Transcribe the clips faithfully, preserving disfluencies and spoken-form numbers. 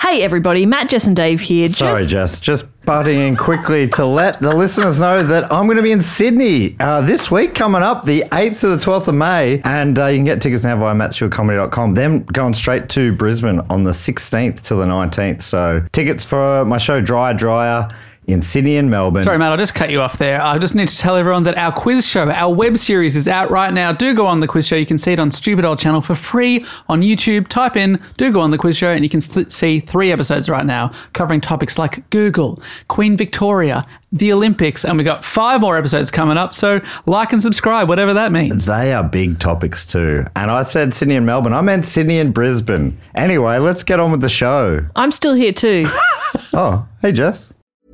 Hey everybody, Matt, Jess and Dave here. Sorry, Jess, just butting in quickly to let the listeners know that I'm going to be in Sydney uh, this week coming up, the eighth to the twelfth of May, and uh, you can get tickets now via matt stewart comedy dot com. Then going straight to Brisbane on the sixteenth to the nineteenth. So tickets for my show Dryer Dryer in Sydney and Melbourne. Sorry, Matt, I'll just cut you off there. I just need to tell everyone that our quiz show, our web series is out right now. Do go on the quiz show. You can see it on Stupid Old Channel for free on YouTube. Type in, do go on the quiz show, and you can th- see three episodes right now covering topics like Google, Queen Victoria, the Olympics, and we've got five more episodes coming up. So like and subscribe, whatever that means. They are big topics too. And I said Sydney and Melbourne. I meant Sydney and Brisbane. Anyway, let's get on with the show. I'm still here too. Oh, hey, Jess.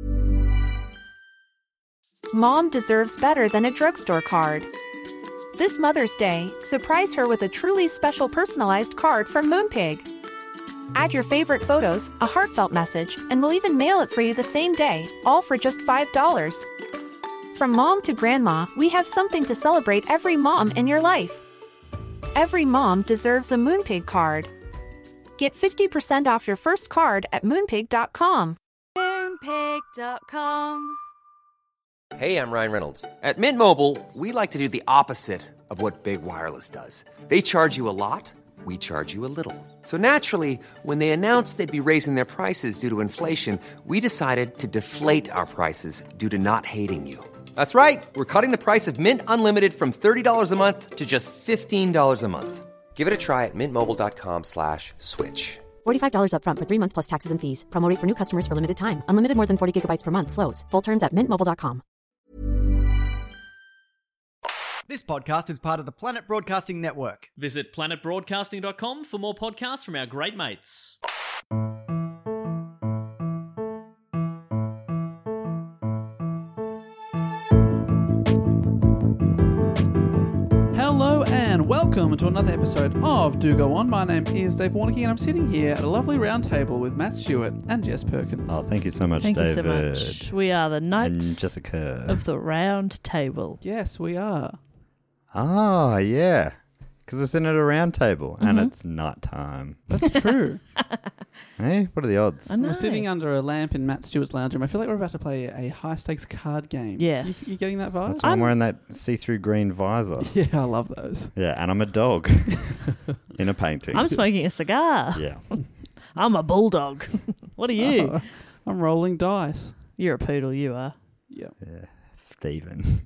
Mom deserves better than a drugstore card. This Mother's Day, surprise her with a truly special personalized card from Moonpig. Add your favorite photos, a heartfelt message, and we'll even mail it for you the same day, all for just five dollars. From mom to grandma, we have something to celebrate every mom in your life. Every mom deserves a Moonpig card. Get fifty percent off your first card at moonpig dot com. moonpig dot com. Hey, I'm Ryan Reynolds. At Mint Mobile, we like to do the opposite of what Big Wireless does. They charge you a lot, we charge you a little. So naturally, when they announced they'd be raising their prices due to inflation, we decided to deflate our prices due to not hating you. That's right. We're cutting the price of Mint Unlimited from thirty dollars a month to just fifteen dollars a month. Give it a try at mintmobile.com slash switch. forty-five dollars up front for three months plus taxes and fees. Promo rate for new customers for limited time. Unlimited more than forty gigabytes per month. Slows full terms at mint mobile dot com. This podcast is part of the Planet Broadcasting Network. Visit planet broadcasting dot com for more podcasts from our great mates. Hello and welcome to another episode of Do Go On. My name is Dave Warnicky and I'm sitting here at a lovely round table with Matt Stewart and Jess Perkins. Oh, thank you so much, Thank David. you so much. We are the And knights Jessica. of the round table. Yes, we are. Ah, yeah. Because we're sitting at a round table and Mhm. it's night time. That's true. Hey, what are the odds? I know. We're sitting under a lamp in Matt Stewart's lounge room. I feel like we're about to play a high-stakes card game. Yes. You, you getting that vibe? That's why I'm wearing that see-through green visor. Yeah, I love those. Yeah, and I'm a dog in a painting. I'm smoking a cigar. Yeah. I'm a bulldog. What are you? Oh, I'm rolling dice. You're a poodle, you are. Yeah. Yeah. Stephen.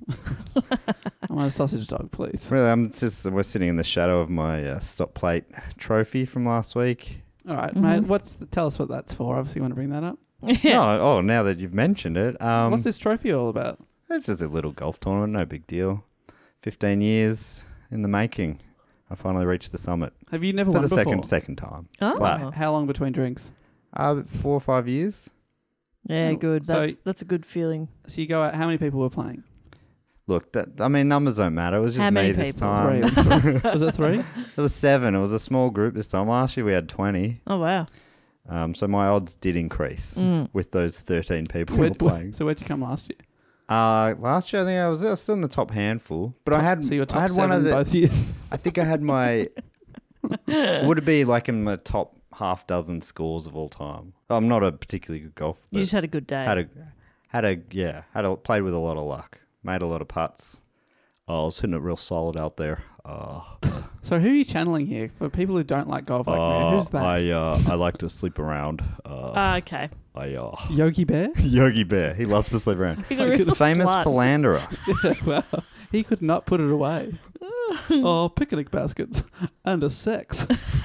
I'm a sausage dog, please. Really, I'm just, we're sitting in the shadow of my uh, stop plate trophy from last week. All right, Mhm. mate. What's the, tell us what that's for. Obviously, you want to bring that up. Yeah. No, oh, now that you've mentioned it. Um, What's this trophy all about? It's just a little golf tournament, no big deal. fifteen years in the making. I finally reached the summit. Have you never For won the before? second second time. Oh. Wow. How long between drinks? Uh, four or five years. Yeah, good. So- That's that's a good feeling. So you go out. How many people were playing? Look, that, I mean, numbers don't matter. It was just How many me this people? Three. time. Was it three? Was it three? It was seven. It was a small group this time. Last year we had twenty. Oh, wow. Um, so my odds did increase Mm. with those thirteen people Where- who were playing. So where'd you come last year? Uh, last year I think I was, I was still in the top handful, but I had So you were top I had seven one of the. both years. I think I had my. Would it be like in my top half dozen scores of all time? I'm not a particularly good golfer. You but just had a good day. had a had a yeah had a played with a lot of luck, made a lot of putts. Oh, I was hitting it real solid out there. Uh, So who are you channeling here for people who don't like golf like me? Who's that? I uh, I like to sleep around. Uh, Ah, okay. I uh, Yogi Bear? Yogi Bear. He loves to sleep around. He's a real Famous slut. philanderer. Well, he could not put it away. Oh, picnic baskets and a sex.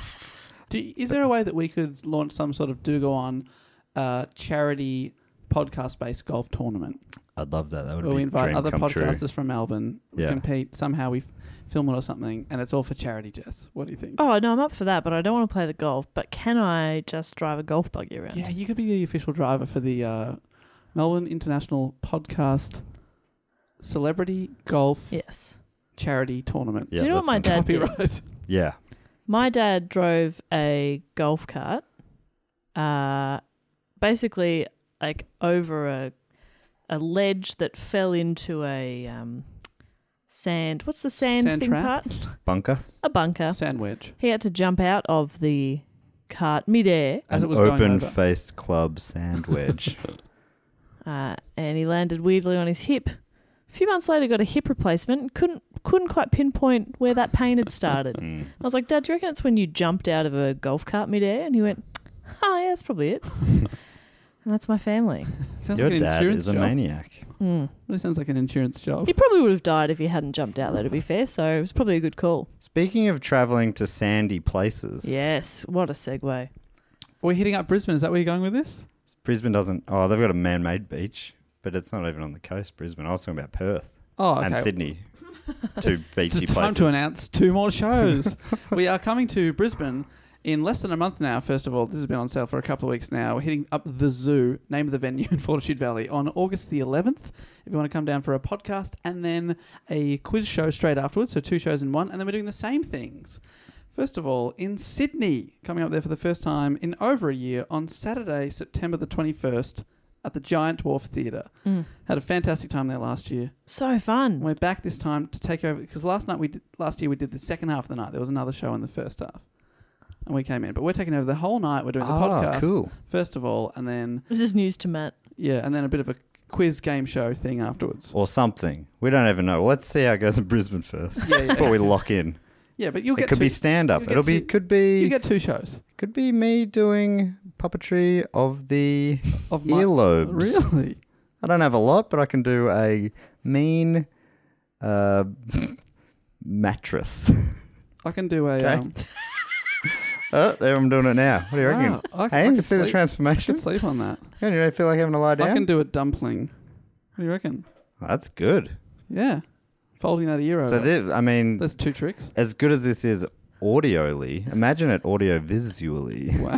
Do you- is there a way that we could launch some sort of Do Go On uh, charity podcast-based golf tournament I'd love that. That would where be we a invite dream other come true. podcasters from Melbourne, we Yeah. compete, somehow we f- film it or something, and it's all for charity, Jess. What do you think? Oh, no, I'm up for that, but I don't want to play the golf. But can I just drive a golf buggy around? Yeah, you could be the official driver for the uh, Melbourne International Podcast Celebrity Golf Yes. Charity Tournament. Yeah, Do you know what that my sounds- dad did? Copyright. Yeah. My dad drove a golf cart, uh, basically like over a a ledge that fell into a um, sand. What's the sand, Sand thing trap? part? Bunker. A bunker. Sand wedge. He had to jump out of the cart midair, As it was going over. Open-faced club sand wedge. uh, and he landed weirdly on his hip. A few months later, got a hip replacement and couldn't couldn't quite pinpoint where that pain had started. Mm. I was like, Dad, do you reckon it's when you jumped out of a golf cart midair? And he went, oh, yeah, that's probably it. And that's my family. Sounds Your like an dad insurance is a job. maniac. Mm. Really sounds like an insurance job. He probably would have died if he hadn't jumped out, though, to be fair. So it was probably a good call. Speaking of travelling to sandy places, Yes, what a segue. We're hitting up Brisbane. Is that where you're going with this? Brisbane doesn't... Oh, they've got a man-made beach, but it's not even on the coast, Brisbane. I was talking about Perth Oh, okay. and Sydney. Two beachy It's time places. to announce two more shows. We are coming to Brisbane in less than a month now. First of all, this has been on sale for a couple of weeks now. We're hitting up the Zoo, name of the venue in Fortitude Valley, on August the eleventh. If you want to come down for a podcast and then a quiz show straight afterwards, so two shows in one, and then we're doing the same things. First of all, in Sydney, coming up there for the first time in over a year on Saturday, September the twenty-first. At the Giant Dwarf Theatre. Mm. Had a fantastic time there last year. So fun. We're back this time to take over because last night we did, last year we did the second half of the night. There was another show in the first half, and we came in. But we're taking over the whole night. We're doing the Ah, podcast cool. first of all, and then This is news to Matt. yeah, and then a bit of a quiz game show thing afterwards. Or something. We don't even know. Well, let's see how it goes in Brisbane first Yeah, yeah. before we lock in. Yeah, but you'll It get could two, be stand-up. you'll get It'll be... two- Could be... you get two shows Could be me doing puppetry of the of my earlobes. Really? I don't have a lot, but I can do a mean uh, mattress. I can do a. Okay. Um, Oh, there I'm doing it now. What do you reckon? wow, I, Hey, I you can can see the sleep- I transformation? can sleep on that. Yeah, you don't feel like having to lie down? I can do a dumpling. What do you reckon? That's good. Yeah, folding that ear over. So, this, I mean, There's two tricks. as good as this is audioly, imagine it audio-visually. Wow.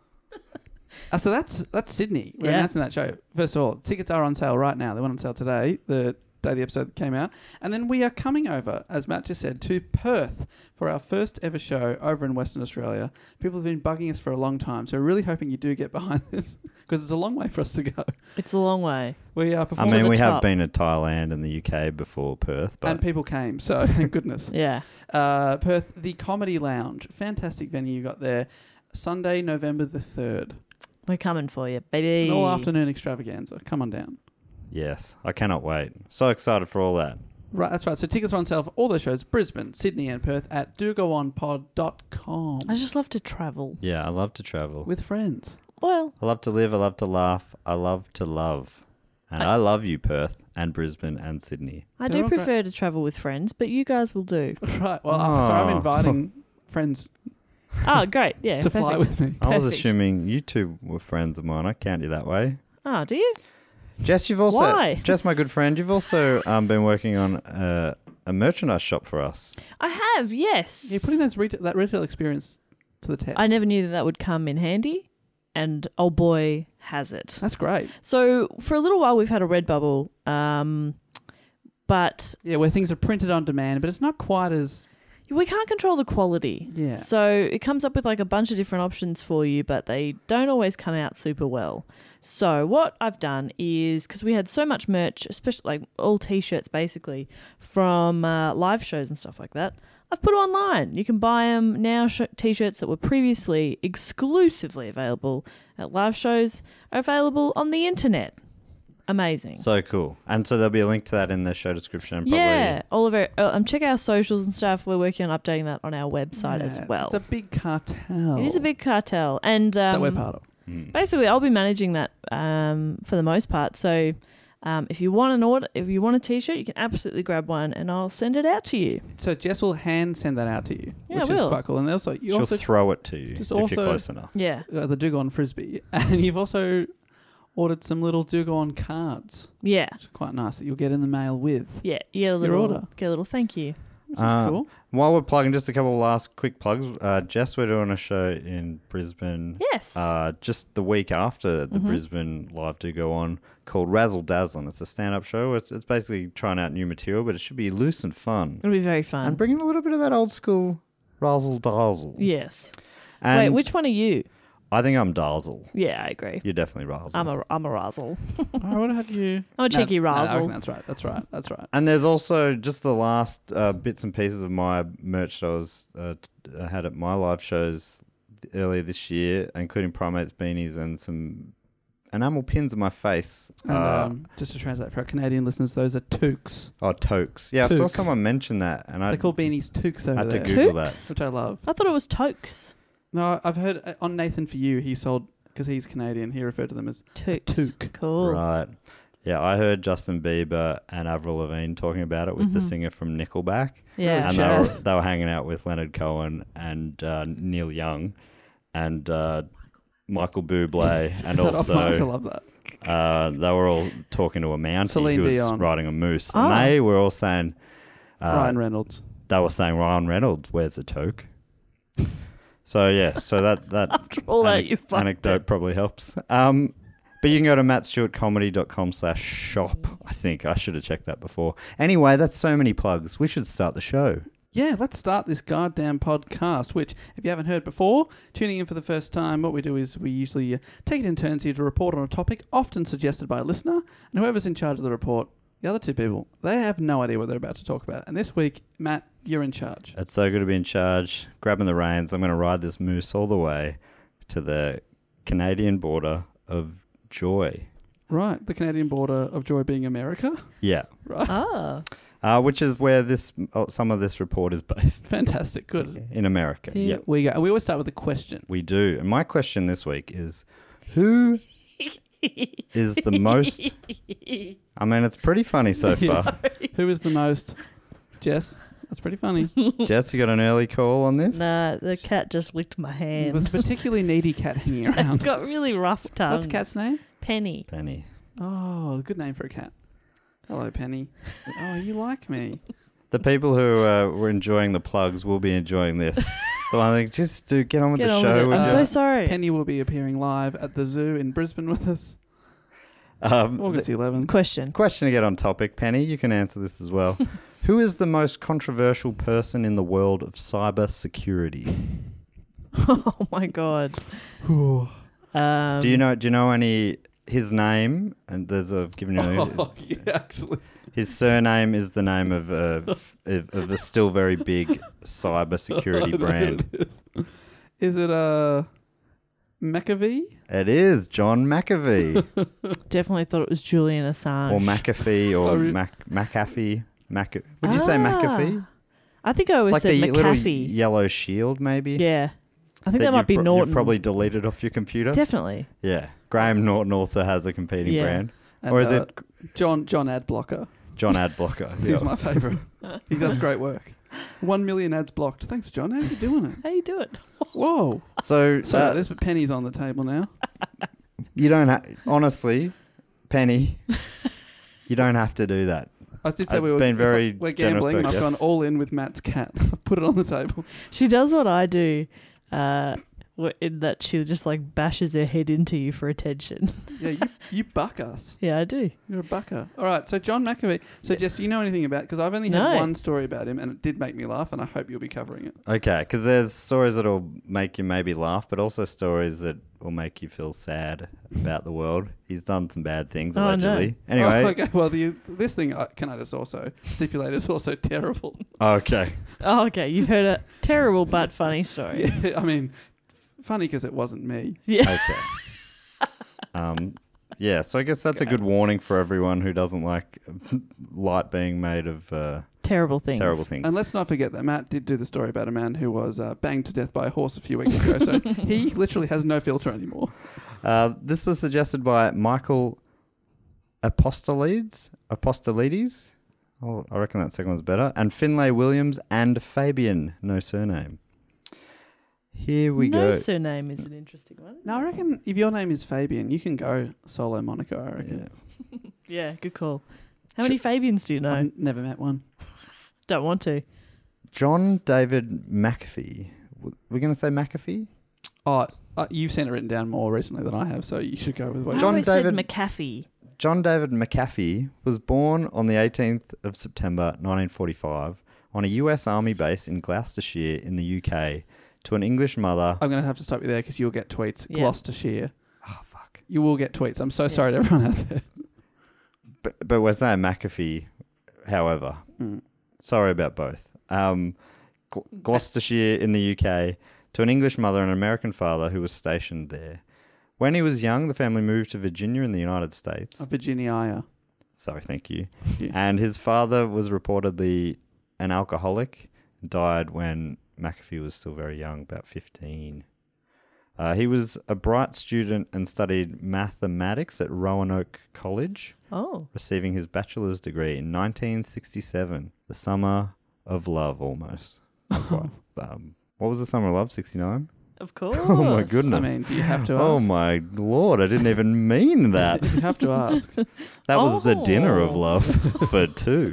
Uh, so that's that's Sydney. We're Yeah. announcing that show. First of all, tickets are on sale right now. They went on sale today, the day the episode came out. And then we are coming over, as Matt just said, to Perth for our first ever show over in Western Australia. People have been bugging us for a long time, so we're really hoping you do get behind this because it's a long way for us to go. It's a long way. We are I performing, mean, the we have top. been to Thailand and the U K before Perth, but and people came, so thank goodness. Yeah. Uh, Perth, the Comedy Lounge, fantastic venue you got there. Sunday, November the third, We're coming for you, baby. an all afternoon extravaganza. Come on down. yes, I cannot wait. So excited for all that. Right, that's right. So tickets are on sale for all those shows, Brisbane, Sydney and Perth at do go on pod dot com I just love to travel. Yeah, I love to travel. with friends. Well, I love to live, I love to laugh, I love to love. And I, I- love you, Perth and Brisbane and Sydney. I They're do all great. prefer to travel with friends, but you guys will do. Right, well, I'm sorry, I'm Oh. inviting friends Oh, great. Yeah. to fly perfect. with me. I was Perfect. assuming you two were friends of mine. I count you that way. Oh, do you? Jess, you've also... Why? Jess, my good friend, you've also um, been working on uh, a merchandise shop for us. I have, yes. You're putting those retail, that retail experience to the test. I never knew that that would come in handy, and oh boy, has it. That's great. So for a little while, we've had a Redbubble, um, but Yeah, where things are printed on demand, but it's not quite as... we can't control the quality. Yeah. So it comes up with like a bunch of different options for you, but they don't always come out super well. So what I've done is, because we had so much merch, especially like all T-shirts basically, from uh, live shows and stuff like that, I've put them online. You can buy them now. Sh- T-shirts that were previously exclusively available at live shows are available on the internet. Amazing. So cool. And so there'll be a link to that in the show description. And probably Yeah, all of our uh, um, check our socials and stuff. We're working on updating that on our website as Yeah, well. It's a big cartel. It is a big cartel, and um, that we're part of. Mm. basically, I'll be managing that um, for the most part. So, um, if you want an order, if you want a T-shirt, you can absolutely grab one, and I'll send it out to you. So Jess will hand send that out to you, Yeah, which I is will. quite cool. And also, you She'll also throw it to you just if also- you're close enough. Yeah, uh, the Dugon Frisbee, and you've also ordered some little Dugon cards, yeah, which are quite nice that you'll get in the mail with, yeah. You get a Your little order. get a little thank you. which Uh, is cool. While we're plugging, just a couple of last quick plugs. Uh, Jess, we're doing a show in Brisbane. Yes. Uh, just the week after the Mhm. Brisbane Live Do Go On, called Razzle Dazzle. It's a stand-up show. It's it's basically trying out new material, but it should be loose and fun, It'll be very fun. and bringing a little bit of that old school razzle dazzle. yes. And Wait, which one are you? I think I'm dazzle. Yeah, I agree. You're definitely razzle. I'm a I'm a razzle. I would have had you. I'm a cheeky No, no, I razzle. reckon that's right. That's right. That's right. And there's also just the last uh, bits and pieces of my merch that I was uh, t- I had at my live shows earlier this year, including Primates beanies and some enamel pins on my face. And, uh, um, just to translate for our Canadian listeners, those are toques. oh, toques. Yeah, I saw Toques. someone mention that, and I They call beanies toques over had to there, Google Toques? which I love. I thought it was toques. No, I've heard uh, on Nathan For You, he sold, because he's Canadian, he referred to them as Toques. toque. that. Cool. Right. Yeah, I heard Justin Bieber and Avril Lavigne talking about it with the Mhm. singer from Nickelback. Yeah. And Really? they were, they were hanging out with Leonard Cohen and uh, Neil Young and uh, Michael Bublé. and Is that off mic? I also love that. uh, they were all talking to a Mountie Celine who was Dion. riding a moose. Oh. And they were all saying... Uh, Ryan Reynolds. They were saying Ryan Reynolds wears a toque. So, yeah, so that, that After all that, anec- you fucked anecdote it. probably helps. Um, but you can go to mattstewartcomedy.com slash shop. I think I should have checked that before. Anyway, that's so many plugs. We should start the show. Yeah, let's start this goddamn podcast, which, if you haven't heard before, tuning in for the first time, what we do is we usually uh, take it in turns here to report on a topic, often suggested by a listener, and whoever's in charge of the report, the other two people, they have no idea what they're about to talk about. And this week, Matt, you're in charge. It's so good to be in charge. Grabbing the reins. I'm going to ride this moose all the way to the Canadian border of Joy. Right, the Canadian border of Joy being America. Yeah. Right. Ah. Uh, which is where this oh, some of this report is based. Fantastic. Good. In America. Here Yep. we go. And we always start with a question. We do. And my question this week is, who is the most... I mean, it's pretty funny so far. Who is the most... Jess? That's pretty funny. Jess, you got an early call on this? Nah, the cat just licked my hand. There's a particularly needy cat hanging It's around. got really rough tongue. What's the cat's name? Penny. Penny. Oh, good name for a cat. Hello, Penny. Oh, you like me. The people who uh, were enjoying the plugs will be enjoying this. So I think just to get on with Get the on show. with it. with I'm you. so sorry. Penny will be appearing live at the zoo in Brisbane with us. Um, August eleventh. Question. Question to get on topic, Penny. You can answer this as well. Who is the most controversial person in the world of cyber security? Oh my god. Um, do you know? Do you know any? His name, and there's a given you. Oh, yeah, actually. His surname is the name of a f- of of a still very big cyber security brand. It is. Is it uh, McAfee? It is John McAfee Definitely thought it was Julian Assange. or McAfee or Oh, re- Mac McAfee. Mac. Would you say McAfee? I think I always It's like said the little McAfee. yellow shield, maybe. Yeah. I think that, might you've be pro- Norton. You've probably deleted off your computer. Definitely. Yeah. Graham Norton also has a competing Yeah. brand. And, Or is uh, it John John Adblocker? John Adblocker? He's Yeah. my favourite. He does great work. One million ads blocked. Thanks, John. How are you doing it? How you do it? Whoa. So, So uh, there's pennies on the table now. you don't have... Honestly, Penny, you don't have to do that. I did say It's we were, been it's very like we're generous, gambling, and I I've guess. gone all in with Matt's cat. I've put it on the table. She does what I do, uh, wh- in that she just like bashes her head into you for attention. Yeah, you, you buck us. Yeah, I do. You're a bucker. All right, so John McAfee. So, Jess, do you know anything about... Because I've only had No. one story about him, and it did make me laugh, and I hope you'll be covering it. Okay, because there's stories that'll make you maybe laugh, but also stories that will make you feel sad about the world. He's done some bad things, Oh, no. allegedly. Anyway. Oh, okay, well, the, this thing, uh, can I just also stipulate, is also terrible. Okay. Oh, okay. You've heard a terrible but funny story. Yeah, I mean, f- funny because it wasn't me. Yeah. Okay. um, yeah, so I guess that's a good warning for everyone who doesn't like light being made of uh, Terrible things. terrible things. And let's not forget that Matt did do the story about a man who was uh, banged to death by a horse a few weeks ago. So he literally has no filter anymore. Uh, this was suggested by Michael Apostolides. Apostolides? Oh, I reckon that second one's better. And Finlay Williams and Fabian, no surname. Here we no go. surname is an interesting one. Now, I reckon if your name is Fabian, you can go solo Monaco, I reckon. Yeah. Yeah, good call. How many Fabians do you know? I've never met one. Don't want to. John David McAfee. W- We're going to say McAfee? Oh, uh, you've seen it written down more recently than I have, so you should go with what I John always David- said McAfee. John David McAfee was born on the eighteenth of September nineteen forty-five on a U S Army base in Gloucestershire in the U K to an English mother. I'm going to have to stop you there because you'll get tweets. Yeah. Gloucestershire. Oh, fuck. You will get tweets. I'm so sorry to everyone out there. But, but we're saying McAfee, however. Mm. Sorry about both. Um, Gl- Gloucestershire in the U K to an English mother and an American father who was stationed there. When he was young, the family moved to Virginia in the United States. Oh, Virginia. Sorry, thank you. Thank you. And his father was reportedly an alcoholic, died when McAfee was still very young, about fifteen. Uh, he was a bright student and studied mathematics at Roanoke College, Oh. receiving his bachelor's degree in nineteen sixty-seven, the summer of love almost. Not quite. um, what was the summer of love, sixty-nine? Of course. Oh my goodness. I mean, do you have to ask? Oh my lord, I didn't even mean that. You have to ask. That was the dinner of Oh. love for two.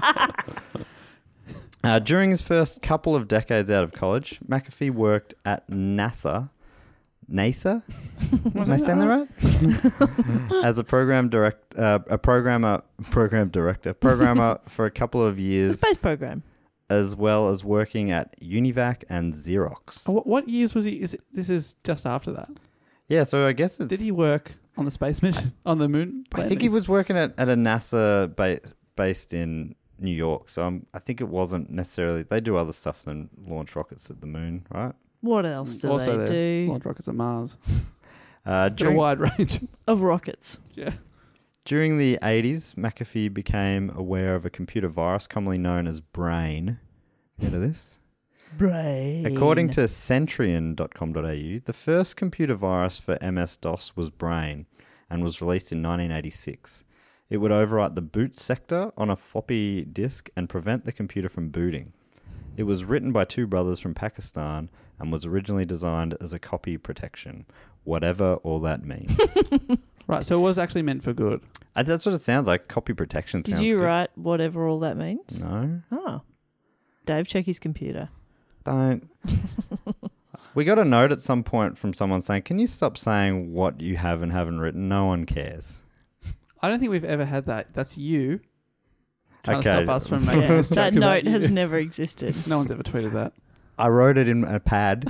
uh, during his first couple of decades out of college, McAfee worked at NASA. NASA? Am I saying that right? As a program direct, uh, a programmer, program director, programmer for a couple of The years, space program. as well as working at Univac and Xerox. Oh, What, what years was he? Is it, this is just after that. Yeah, so I guess it's. Did he work on the space mission on the moon? I think he landing? was working at, at a NASA ba- based in New York. So I'm, I think it wasn't necessarily. They do other stuff than launch rockets at the moon, right? What else do Also, they they do? launch rockets at Mars. Uh, Got a during, wide range. Of rockets. Yeah. during the eighties, McAfee became aware of a computer virus commonly known as Brain. You heard of this? Brain. According to Centrion dot com dot a u, the first computer virus for M S DOS was Brain and was released in nineteen eighty-six. It would overwrite the boot sector on a floppy disk and prevent the computer from booting. It was written by two brothers from Pakistan and was originally designed as a copy protection, whatever all that means. Right, so it was actually meant for good. Uh, That's what it sounds like. Copy protection Did sounds you good. write whatever all that means? No, Oh. Dave, check his computer. don't. We got a note at some point from someone saying, can you stop saying what you have and haven't written? No one cares. I don't think we've ever had that. That's you trying Okay. to stop us from making Yeah, this that joke about note you. has never existed. No one's ever tweeted that. I wrote it in a pad.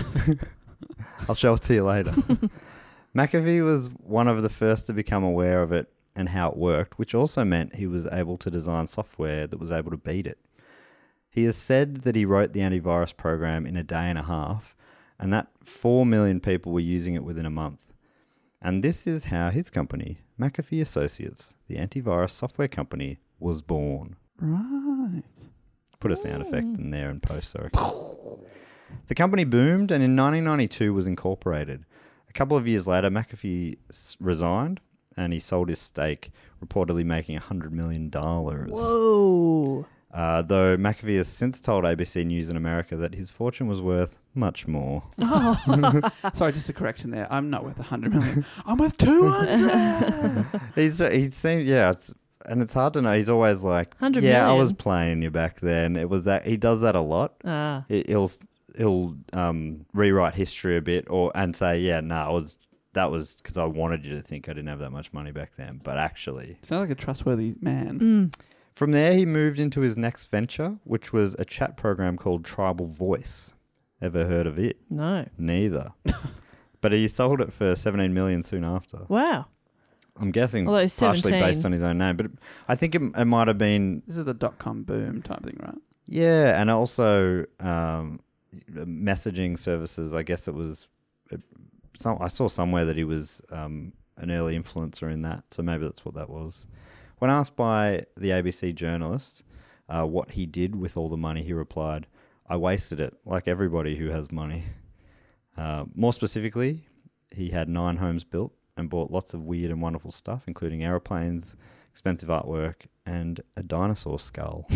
I'll show it to you later. McAfee was one of the first to become aware of it and how it worked, which also meant he was able to design software that was able to beat it. He has said that he wrote the antivirus program in a day and a half, and that four million people were using it within a month. And this is how his company, McAfee Associates, the antivirus software company, was born. Right. Put a sound effect in there and post, sorry. The company boomed and in nineteen ninety-two was incorporated. A couple of years later, McAfee s- resigned and he sold his stake, reportedly making one hundred million dollars. Whoa. Uh, though McAfee has since told A B C News in America that his fortune was worth much more. Sorry, just a correction there. I'm not worth one hundred million. I'm worth two hundred. He's he seems yeah, it's, and it's hard to know. He's always like, one hundred yeah, I million? was playing you back then. It was that he does that a lot. Ah. He- He'll he'll um, rewrite history a bit or and say, yeah, no, nah, I was that was because I wanted you to think I didn't have that much money back then, but actually. Sounds like a trustworthy man. Mm. From there, he moved into his next venture, which was a chat program called Tribal Voice. Ever heard of it? No. Neither. But he sold it for seventeen million dollars soon after. Wow. I'm guessing Although partially seventeen based on his own name, but I think it, it might have been This is the dot-com boom type thing, right? yeah, and also um, messaging services. I guess it was. It, some I saw somewhere that he was um, an early influencer in that, so maybe that's what that was. When asked by the A B C journalist uh, what he did with all the money, he replied, "I wasted it, like everybody who has money." Uh, more specifically, he had nine homes built and bought lots of weird and wonderful stuff, including aeroplanes, expensive artwork, and a dinosaur skull.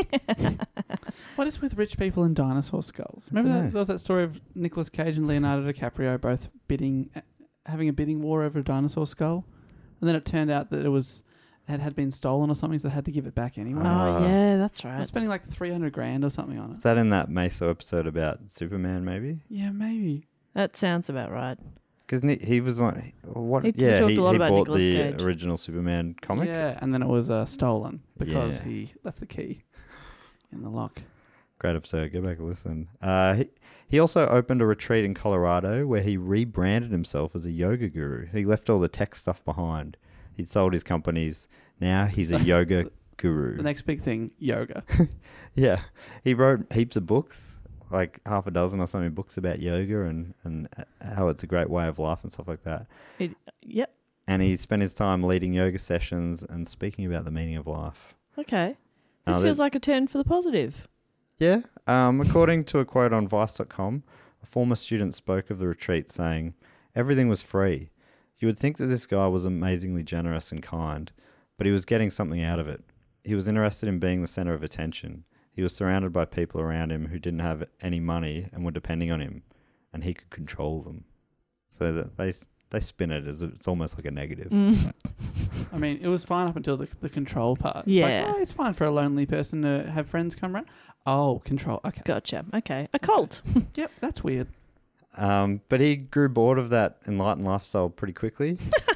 What is with rich people and dinosaur skulls? Remember dunno. that there was that story of Nicolas Cage and Leonardo DiCaprio both bidding, having a bidding war over a dinosaur skull, and then it turned out that it was it had been stolen or something, so they had to give it back anyway. Oh, Ah. yeah, that's They're right. spending like three hundred grand or something on it. Is that in that Meso episode about Superman, maybe? Yeah, maybe. That sounds about right. Because he was one. What? He- he yeah, talked he, a lot he about bought Nicolas the Cage. original Superman comic. Yeah, and then it was uh, stolen because Yeah. he left the key in the lock. Great episode. Go back and listen. Uh, he, he also opened a retreat in Colorado where he rebranded himself as a yoga guru. He left all the tech stuff behind. He sold his companies. Now he's a yoga guru. The next big thing, yoga. Yeah. He wrote heaps of books. like half a dozen or something books about yoga and, and how it's a great way of life and stuff like that. It, yep. And he spent his time leading yoga sessions and speaking about the meaning of life. Okay. This Uh, feels that- like a turn for the positive. Yeah. Um, according to a quote on Vice dot com, a former student spoke of the retreat saying, "Everything was free. You would think that this guy was amazingly generous and kind, but he was getting something out of it. He was interested in being the center of attention. He was surrounded by people around him who didn't have any money and were depending on him, and he could control them." So that they they spin it as it's almost like a negative. Mm. I mean, it was fine up until the, the control part. It's Yeah. like, oh, it's fine for a lonely person to have friends come around. Oh, control. Okay. Gotcha. Okay. A cult. Yep, that's weird. Um, but he grew bored of that enlightened lifestyle pretty quickly.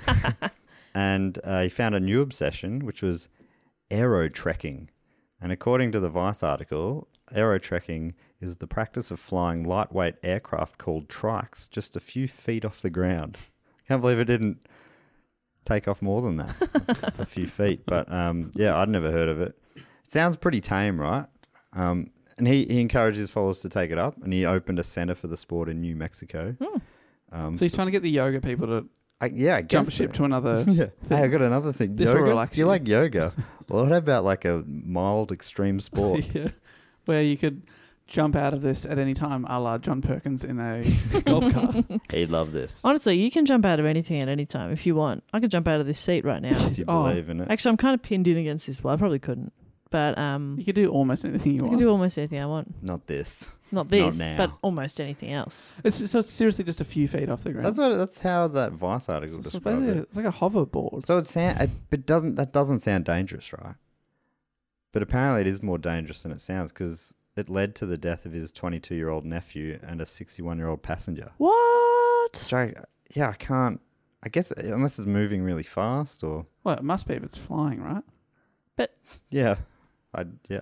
And uh, he found a new obsession, which was aerotrekking. And according to the Vice article, aerotrekking is the practice of flying lightweight aircraft called trikes just a few feet off the ground. Can't believe it didn't take off more than that, a few feet. But um, yeah, I'd never heard of it. It sounds pretty tame, right? Um, and he, he encouraged his followers to take it up, and he opened a center for the sport in New Mexico. Mm. Um, So he's trying to get the yoga people to I, yeah, I guess jump ship so. to another. Yeah. thing. Hey, I got another thing. This will yoga? relax Do you you. like yoga? Well, what about like a mild extreme sport? Yeah, where you could jump out of this at any time, a la John Perkins in a golf cart. He'd love this. Honestly, you can jump out of anything at any time if you want. I could jump out of this seat right now. If you Oh. believe in it. Actually, I'm kind of pinned in against this wall. I probably couldn't. But um, You could do almost anything you I want. can do almost anything I want. Not this. Not this, now. but almost anything else. It's so it's seriously just a few feet off the ground. That's what. That's how that Vice article it's, described basically- it. it's like a hoverboard. So it sound, it, it doesn't. That doesn't sound dangerous, right? But apparently, it is more dangerous than it sounds because it led to the death of his twenty-two-year-old nephew and a sixty-one-year-old passenger. What? Which I, yeah, I can't. I guess unless it's moving really fast, or Well, it must be if it's flying, right? yeah, I yeah.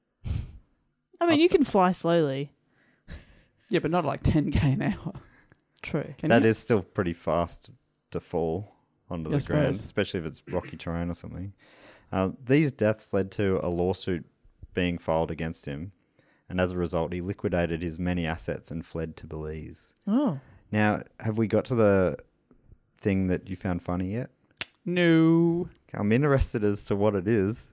I mean, you Ups- can fly slowly. Yeah, but not like ten k an hour. True. Can That you? is still pretty fast to fall onto I the ground, suppose. especially if it's rocky terrain or something. Uh, these deaths led to a lawsuit being filed against him, and as a result, he liquidated his many assets and fled to Belize. Oh. Now, have we got to the thing that you found funny yet? No. I'm interested as to what it is,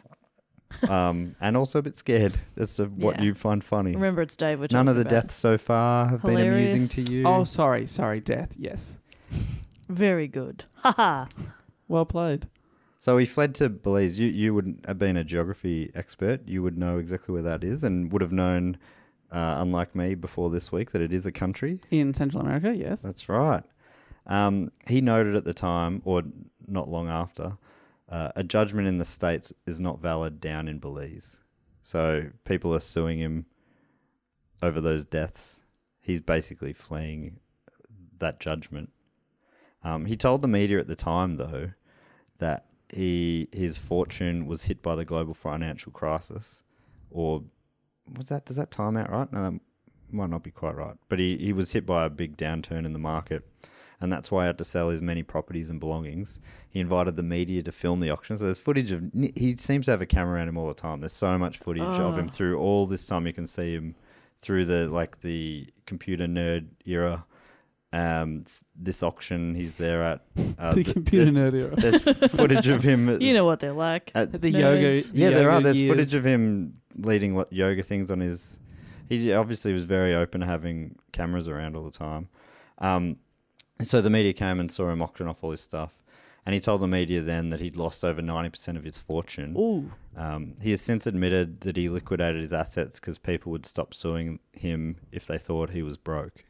um, and also a bit scared as to what Yeah. you find funny. Remember, it's Dave. We're None of the talking about. deaths so far have been amusing to Hilarious. you. Oh, sorry, sorry, death. Yes. Very good. Haha. Well played. So he fled to Belize. You you would have been a geography expert. You would know exactly where that is and would have known, uh, unlike me before this week, that it is a country. In Central America, yes. That's right. Um, he noted at the time, or not long after, uh, a judgment in the States is not valid down in Belize. So people are suing him over those deaths. He's basically fleeing that judgment. Um, he told the media at the time, though, that he his fortune was hit by the global financial crisis, or was that does that time out right? No, that might not be quite right. But he, he was hit by a big downturn in the market, and that's why he had to sell his many properties and belongings. He invited the media to film the auction. So there's footage of he seems to have a camera around him all the time. There's so much footage of him Oh. through all this time. You can see him through the like the computer nerd era. Um, s- this auction he's there at. Uh, the th- computer there's- nerd era. There's footage of him. At, You know what they're like. at, the Nerds. yoga. the yeah, there are. yoga There's years. footage of him leading lo- yoga things on his. He obviously was very open to having cameras around all the time. Um, so the media came and saw him auction off all his stuff, and he told the media then that he'd lost over ninety percent of his fortune. Ooh. Um, he has since admitted that he liquidated his assets because people would stop suing him if they thought he was broke.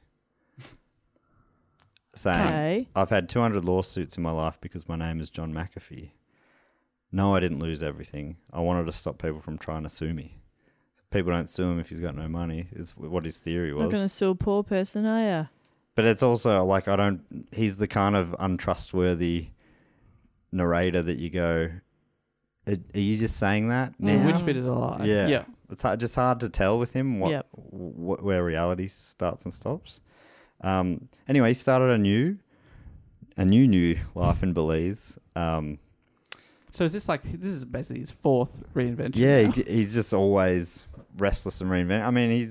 Saying, Okay. I've had two hundred lawsuits in my life because my name is John McAfee. No, I didn't lose everything. I wanted to stop people from trying to sue me. People don't sue him if he's got no money, is what his theory Not going to was. sue a poor person, are ya? But it's also like, I don't, he's the kind of untrustworthy narrator that you go, are, are you just saying that now? Which bit is a lie? Yeah. Yeah. It's hard, just hard to tell with him what, Yep. what where reality starts and stops. Um, anyway, he started a new, a new new life in Belize. Um, So is this like this is basically his fourth reinvention? yeah, now? he, he's just always restless and reinventing. I mean, he's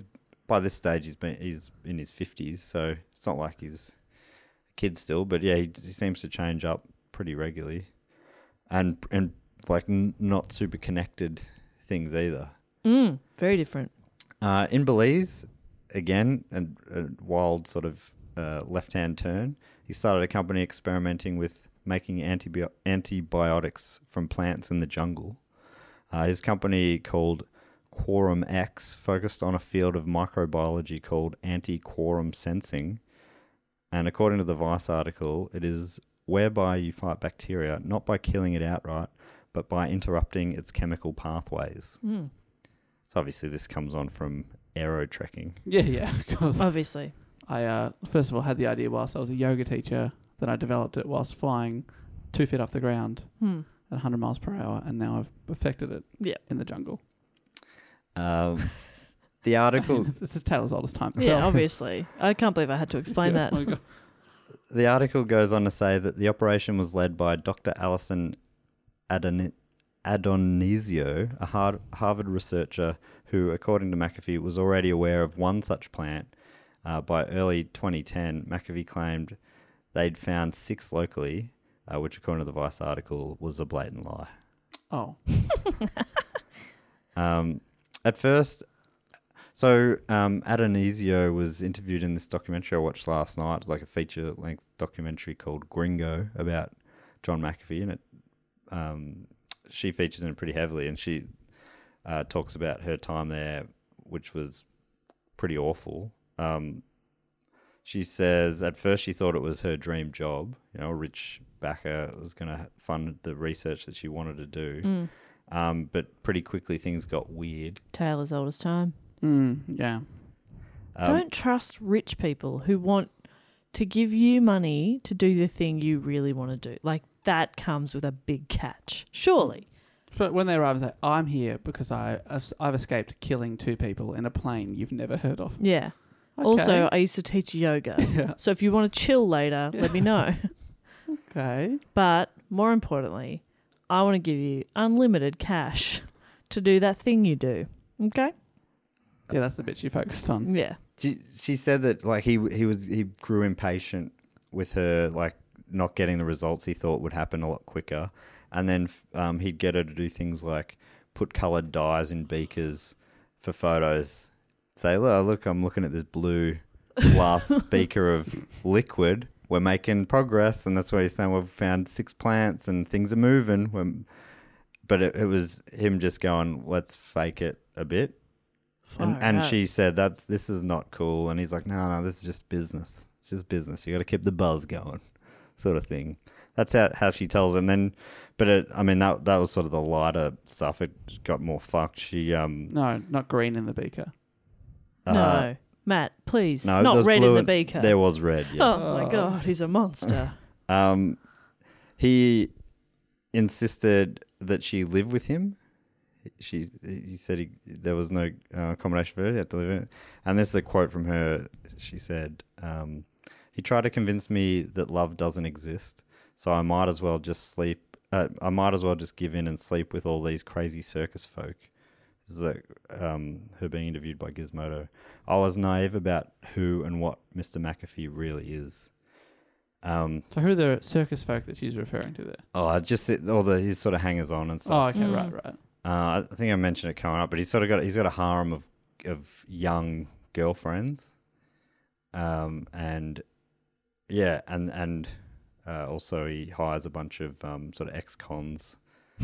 by this stage he's been he's in his fifties, so it's not like he's a kid still. But yeah, he, he seems to change up pretty regularly, and and like n- not super connected things either. Mm, very different. Uh, in Belize, again, a, a wild sort of uh, left-hand turn. He started a company experimenting with making antibi- antibiotics from plants in the jungle. Uh, his company, called Quorum X, focused on a field of microbiology called anti-quorum sensing. And according to the Vice article, it is whereby you fight bacteria not by killing it outright, but by interrupting its chemical pathways. Mm. So obviously this comes on from aerotrekking. Yeah, yeah, of course. Obviously. I, uh, first of all, had the idea whilst I was a yoga teacher. Then I developed it whilst flying two feet off the ground Hmm. at one hundred miles per hour, and now I've perfected it Yeah. in the jungle. Um, the article... It's a tale as old as time. Yeah, itself. obviously. I can't believe I had to explain Yeah, that. oh my God. The article goes on to say that the operation was led by Doctor Alison Adon- Adonisio, a Har- Harvard researcher who, according to McAfee, was already aware of one such plant. Uh, by early twenty ten, McAfee claimed they'd found six locally, uh, which, according to the Vice article, was a blatant lie. Oh. Um, at first, so um, Adonisio was interviewed in this documentary I watched last night. It was like a feature-length documentary called Gringo about John McAfee, and it um, she features in it pretty heavily, and she uh, talks about her time there, which was pretty awful. Um, she says at first she thought it was her dream job. You know, a rich backer was going to fund the research that she wanted to do. Mm. Um, but pretty quickly things got weird. Tale as old as time. Mm, yeah. Um, Don't trust rich people who want to give you money to do the thing you really want to do. Like, that comes with a big catch. Surely. But when they arrive and say, I'm here because I, I've escaped killing two people in a plane you've never heard of. Yeah. Okay. Also, I used to teach yoga. Yeah. So if you want to chill later, Yeah. let me know. Okay. But more importantly, I want to give you unlimited cash to do that thing you do. Okay? Yeah, that's the bit she focused on. Yeah. She she said that like he he was he grew impatient with her like not getting the results he thought would happen a lot quicker, and then um, he'd get her to do things like put coloured dyes in beakers for photos. Say, look, look, I'm looking at this blue glass beaker of liquid. We're making progress, and that's why he's saying we've found six plants and things are moving. We're, but it, it was him just going, let's fake it a bit. And, Far and out. she said, "That's this is not cool." And he's like, "No, no, this is just business. It's just business. You got to keep the buzz going, sort of thing." That's how how she tells it. And then, but it, I mean, that that was sort of the lighter stuff. It got more fucked. She um No, not green in the beaker. uh, No. Matt, please. no, there Not was red in blue the and- beaker. There was red. Yes. Oh, my God. He's a monster. Um, he insisted that she live with him. She he said he, there was no uh, accommodation for her. He had to live in it. And this is a quote from her. She said, um, "He tried to convince me that love doesn't exist, so I might as well just sleep. Uh, I might as well just give in and sleep with all these crazy circus folk." This is like, um, her being interviewed by Gizmodo. "I was naive about who and what Mister McAfee really is." Um, So who are the circus folk that she's referring to there? oh, just it- all the his sort of hangers on and stuff. Oh, okay, Mm. right, right. Uh, I think I mentioned it coming up, but he's sort of got he's got a harem of of young girlfriends, um, and yeah, and and uh, also he hires a bunch of um, sort of ex-cons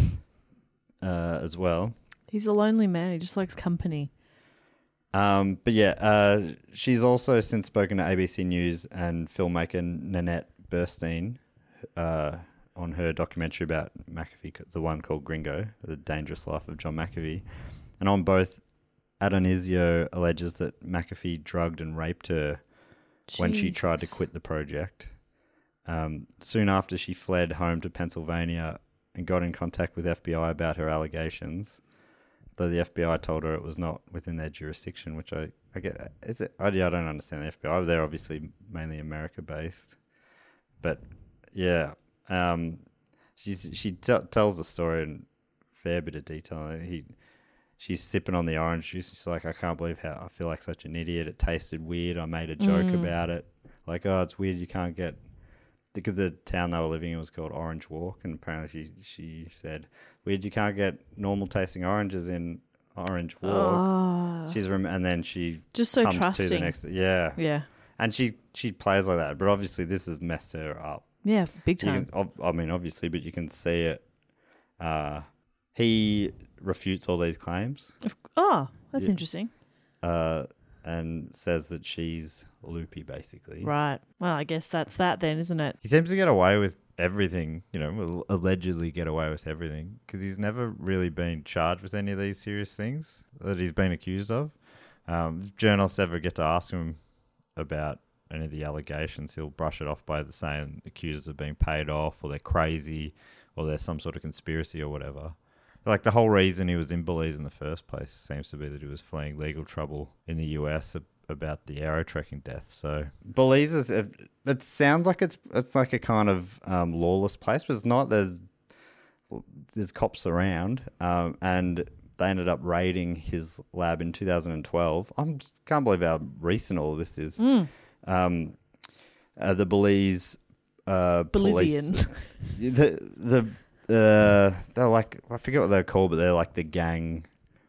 uh, as well. He's a lonely man. He just likes company. Um, but yeah, uh, she's also since spoken to A B C News and filmmaker Nanette Burstein uh, on her documentary about McAfee, the one called Gringo, The Dangerous Life of John McAfee. And on both, Adonisio alleges that McAfee drugged and raped her when she tried to Jesus. quit the project. Um, soon after, she fled home to Pennsylvania and got in contact with F B I about her allegations, though the F B I told her it was not within their jurisdiction, which I, I get. Is it? I, yeah, I don't understand the F B I. They're obviously mainly America-based. But, yeah, um, she's, she t- tells the story in a fair bit of detail. He she's sipping on the orange juice. She's like, I can't believe how I feel like such an idiot. It tasted weird. I made a joke Mm. about it. Like, oh, it's weird. You can't get, because the town they were living in was called Orange Walk. And apparently she, she said, weird, you can't get normal tasting oranges in Orange Walk. Oh. She's rem- And then she Just so comes trusting. to the next, yeah. Yeah. And she, she plays like that. But obviously this has messed her up. Yeah, big You time. can, ob- I mean, obviously, but you can see it. Uh, he refutes all these claims. Of- Oh, that's Yeah. interesting. Uh, and says that she's loopy, basically. Right. Well, I guess that's that then, isn't it? He seems to get away with everything, you know, will allegedly get away with everything, because he's never really been charged with any of these serious things that he's been accused of. Um, if journalists ever get to ask him about any of the allegations, he'll brush it off by the saying accusers are being paid off, or they're crazy, or there's some sort of conspiracy or whatever. Like, the whole reason he was in Belize in the first place seems to be that he was fleeing legal trouble in the U S ab- about the aerotrekking death. So Belize is, it sounds like it's it's like a kind of um, lawless place, but it's not. There's there's cops around, um, and they ended up raiding his lab in two thousand twelve. I can't believe how recent all of this is. Mm. Um, uh, the Belize uh, Belizean. police, the the uh, they're like, I forget what they're called, but they're like the gang.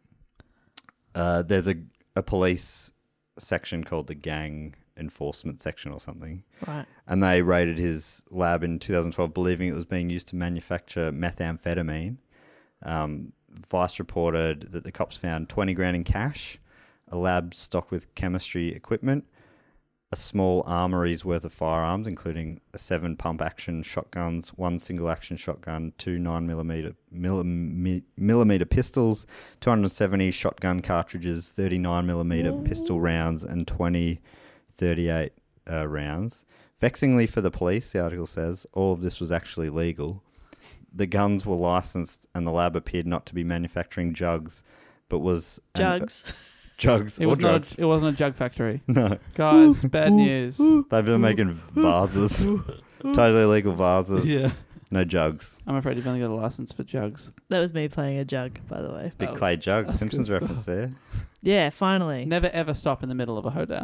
Uh, there's a a police section called the gang enforcement section or something. Right. And they raided his lab in two thousand twelve, believing it was being used to manufacture methamphetamine. Um, Vice reported that the cops found twenty grand in cash, a lab stocked with chemistry equipment, a small armory's worth of firearms, including a seven pump action shotguns, one single action shotgun, two nine millimeter millim, millimeter pistols, two hundred seventy shotgun cartridges, thirty-nine millimeter pistol rounds, and twenty thirty-eight uh, rounds. Vexingly for the police, the article says, all of this was actually legal. The guns were licensed and the lab appeared not to be manufacturing jugs, but was... Jugs. An, jugs It or was not. drugs. A, it wasn't a jug factory. No. Guys, bad news. They've been making vases. Totally illegal vases. Yeah. No jugs. I'm afraid you've only got a license for jugs. That was me playing a jug, by the way. Big Oh, clay jug. that's Simpsons good reference there. Yeah, finally. Never ever stop in the middle of a hoedown.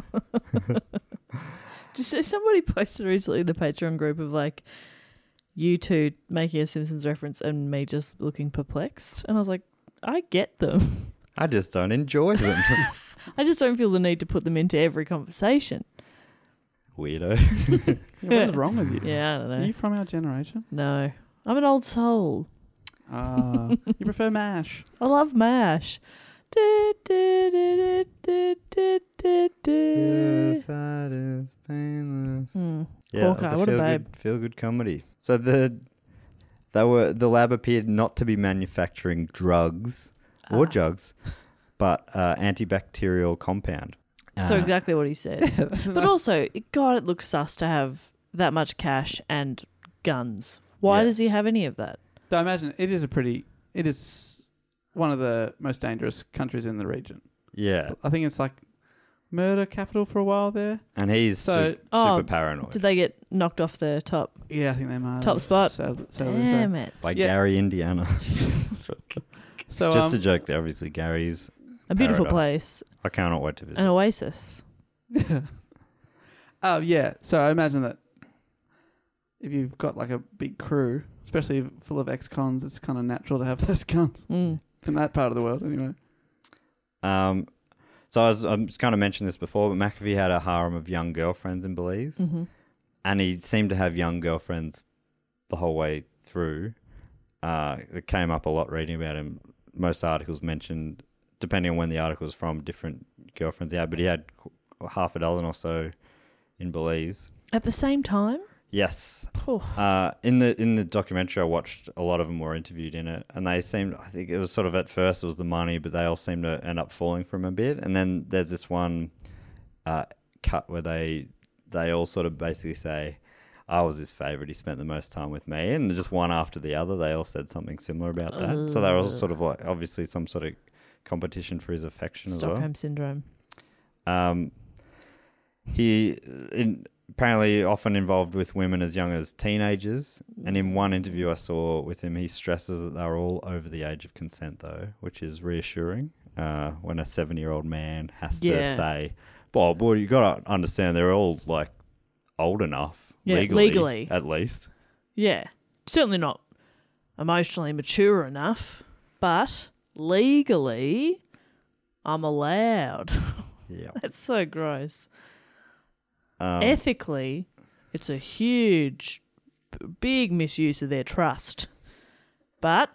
Just somebody posted recently in the Patreon group of like you two making a Simpsons reference and me just looking perplexed. And I was like, I get them. I just don't enjoy them. I just don't feel the need to put them into every conversation. Weirdo. Yeah, what is wrong with you? Yeah, I don't Are know. you from our generation? No. I'm an old soul. Ah, you prefer MASH. I love MASH. Du- du- du- du- du- du- du- Suicide is painless. Hmm. Yeah, Hawkeye, it's a what a feel babe. good, feel good comedy. So the they were the lab appeared not to be manufacturing drugs or Ah. jugs, but uh, antibacterial compound. So Uh, exactly what he said. But also, God, it looks sus to have that much cash and guns. Why Yeah. does he have any of that? So I imagine it is a pretty. It is one of the most dangerous countries in the region. Yeah, I think it's like murder capital for a while there. and he's So- su- Oh, super paranoid. Did they get knocked off the top? Yeah, I think they might. Top have. spot. Sad- sadly so. Damn it. By Yeah. Gary, Indiana. So Just um, a joke there. Obviously, Gary's. A beautiful Paradise. place. I cannot wait to visit. An oasis. Oh yeah. So I imagine that if you've got like a big crew, especially full of ex-cons, it's kind of natural to have those guns Mm. in that part of the world, anyway. Um, so I was, I was kind of mentioned this before, but McAfee had a harem of young girlfriends in Belize, Mm-hmm. and he seemed to have young girlfriends the whole way through. Uh, it came up a lot reading about him. Most articles mentioned, depending on when the article was from, different girlfriends he had, but he had qu- half a dozen or so in Belize. At the same time? Yes. Oh. Uh, in the in the documentary I watched, a lot of them were interviewed in it, and they seemed, I think it was sort of at first it was the money, but they all seemed to end up falling for him a bit. And then there's this one uh, cut where they they all sort of basically say, I was his favourite, he spent the most time with me, and just one after the other, they all said something similar about that. So they were all sort of like, obviously some sort of competition for his affection as well. Stockholm syndrome. Um, he in apparently often involved with women as young as teenagers. And in one interview I saw with him, he stresses that they're all over the age of consent, though, which is reassuring uh, when a seventy-year-old man has to Yeah. say, well, boy, you got to understand they're all, like, old enough, Yeah, legally, legally. at least. Yeah. Certainly not emotionally mature enough, but legally, I'm allowed. Yeah. That's so gross. Um, Ethically, it's a huge, b- big misuse of their trust. But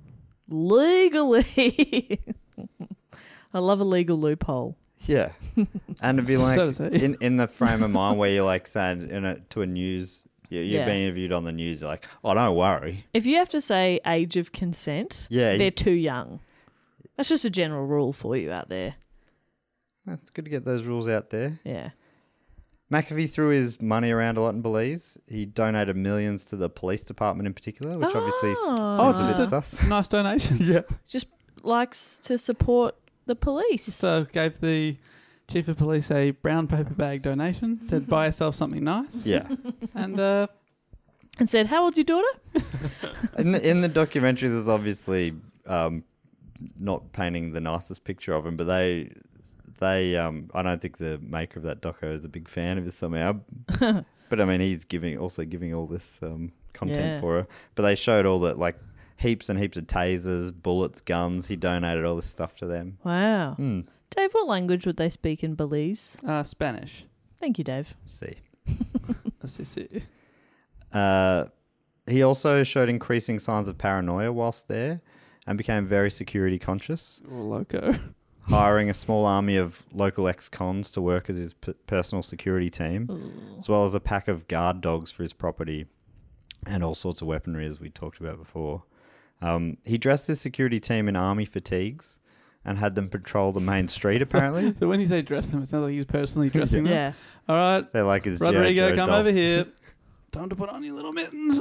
legally, I love a legal loophole. Yeah. And it'd be like, So does he. in, in the frame of mind where you're like saying in a, to a news, you- you're Yeah. being interviewed on the news, you're like, oh, don't worry. If you have to say age of consent, Yeah, they're you- too young. That's just a general rule for you out there. It's good to get those rules out there. Yeah. McAfee threw his money around a lot in Belize. He donated millions to the police department in particular, which obviously s- Oh. seems Oh, a just bit a sus. nice donation. Yeah. Just likes to support the police. So gave the chief of police a brown paper bag donation. Said buy yourself something nice. Yeah. And uh, And said, how old's your daughter? In the, in the documentary, there's obviously um, not painting the nicest picture of him, but they, they, um, I don't think the maker of that doco is a big fan of it somehow. But I mean, he's giving also giving all this um, content Yeah. for her. But they showed all that, like heaps and heaps of tasers, bullets, guns. He donated all this stuff to them. Wow. Hmm. Dave, what language would they speak in Belize? uh, Spanish. Thank you, Dave. See. That's just it. Uh, he also showed increasing signs of paranoia whilst there and became very security conscious, Oh, loco. hiring a small army of local ex-cons to work as his p- personal security team, as well as a pack of guard dogs for his property and all sorts of weaponry, as we talked about before. Um, he dressed his security team in army fatigues and had them patrol the main street, apparently. So when you say dress them, it sounds like he's personally dressing them. Yeah. All right, They're like his G I. Rodrigo, Joe come dolls. over here. Time to put on your little mittens.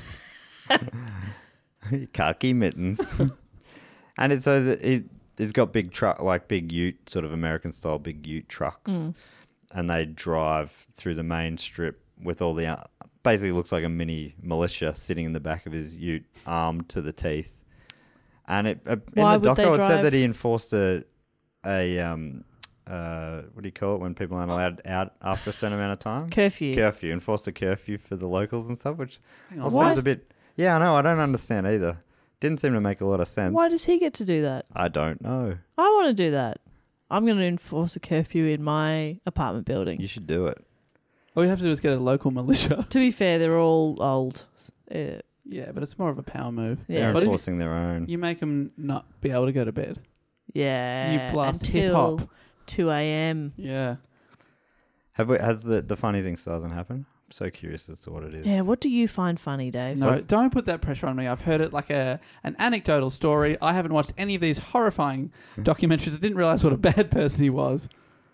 Khaki mittens. And it's so that he, he's got big truck, like big ute, sort of American style big ute trucks. And they drive through the main strip with all the, uh, basically looks like a mini militia sitting in the back of his ute, armed to the teeth. And it, uh, in Why the would they doco, it drive? said that he enforced a, a um, uh, what do you call it when people aren't allowed out after a certain amount of time? Curfew. Curfew. Enforced a curfew for the locals and stuff, which all Why? sounds a bit, yeah, I know, I don't understand either. Didn't seem to make a lot of sense. Why does he get to do that? I don't know. I want to do that. I'm going to enforce a curfew in my apartment building. You should do it. All you have to do is get a local militia. To be fair, they're all old. Uh, Yeah, but it's more of a power move. Yeah. They're But if you- enforcing their own. You make them not be able to go to bed. yeah. You blast until hip-hop. two a.m. Yeah. Have we, has the, the funny thing still hasn't happened? I'm so curious as to what it is. Yeah, what do you find funny, Dave? No, What's- don't put that pressure on me. I've heard it like a an anecdotal story. I haven't watched any of these horrifying documentaries. I didn't realize what a bad person he was.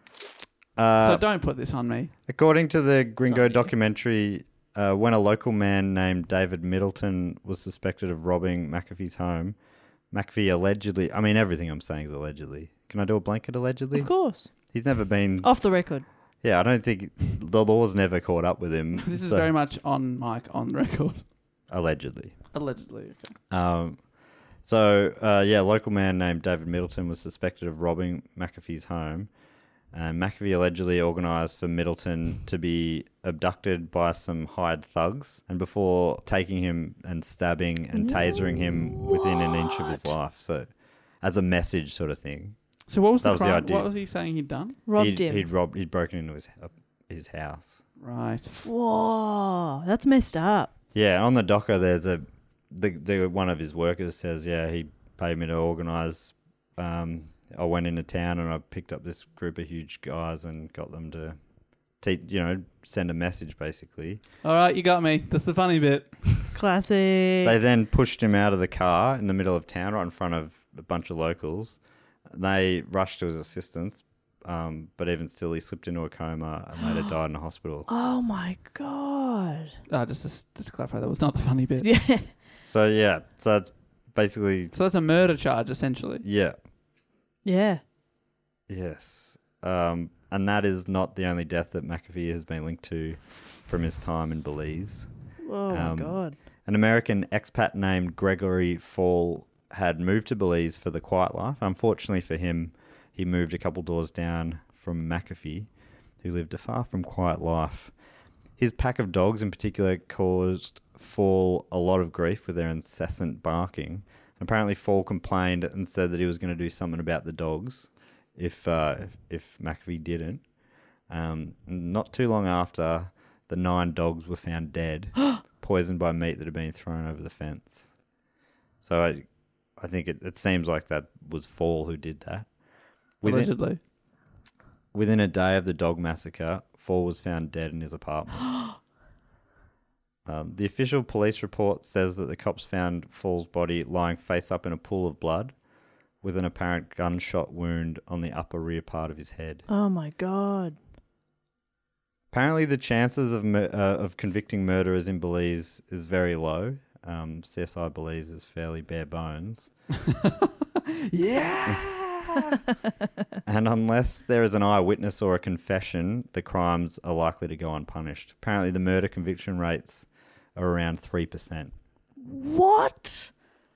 Uh, so don't put this on me. According to the Gringo Sorry. documentary, uh, when a local man named David Middleton was suspected of robbing McAfee's home, McAfee allegedly, I mean, everything I'm saying is allegedly. Can I do a blanket allegedly? Of course. He's never been, Off the record. yeah, I don't think, the law's never caught up with him. This is so- very much on mic, on record. Allegedly. Allegedly. Okay. Um, so, uh, yeah, a local man named David Middleton was suspected of robbing McAfee's home. And McAfee allegedly organised for Middleton to be abducted by some hired thugs, and before taking him and stabbing and tasering him within an inch of his life. So, as a message sort of thing. So what was That the was the crime? idea. What was he saying he'd done? Robbed he'd, him. He'd robbed. He'd broken into his uh, his house. Right. Whoa, that's messed up. Yeah, on the docker, there's a the the one of his workers says, yeah, he paid me to organise. Um, I went into town and I picked up this group of huge guys and got them to, te- you know, send a message basically. All right, you got me. That's the funny bit. Classic. They then pushed him out of the car in the middle of town, right in front of a bunch of locals. They rushed to his assistance, um, but even still, he slipped into a coma and later died in a hospital. Oh my god. Uh, just, to, just to clarify, that was not the funny bit. Yeah. So yeah, so it's basically So that's a murder charge, essentially. yeah. Yeah. Yes. Um, and that is not the only death that McAfee has been linked to from his time in Belize. Oh, Um, my God. An American expat named Gregory Fall had moved to Belize for the quiet life. Unfortunately for him, he moved a couple doors down from McAfee, who lived a far from quiet life. His pack of dogs in particular caused Fall a lot of grief with their incessant barking. Apparently Fall complained and said that he was going to do something about the dogs if uh, if, if McAfee didn't. Um, not too long after, the nine dogs were found dead, poisoned by meat that had been thrown over the fence. So I, I think it, it seems like that was Fall who did that. Within, Allegedly. Within a day of the dog massacre, Fall was found dead in his apartment. um, the official police report says that the cops found Fall's body lying face up in a pool of blood with an apparent gunshot wound on the upper rear part of his head. Oh, my God. Apparently, the chances of mur- uh, of convicting murderers in Belize is very low. Um, C S I Belize is fairly bare bones. Yeah! And unless there is an eyewitness or a confession, the crimes are likely to go unpunished. Apparently, the murder conviction rates are around three percent. What?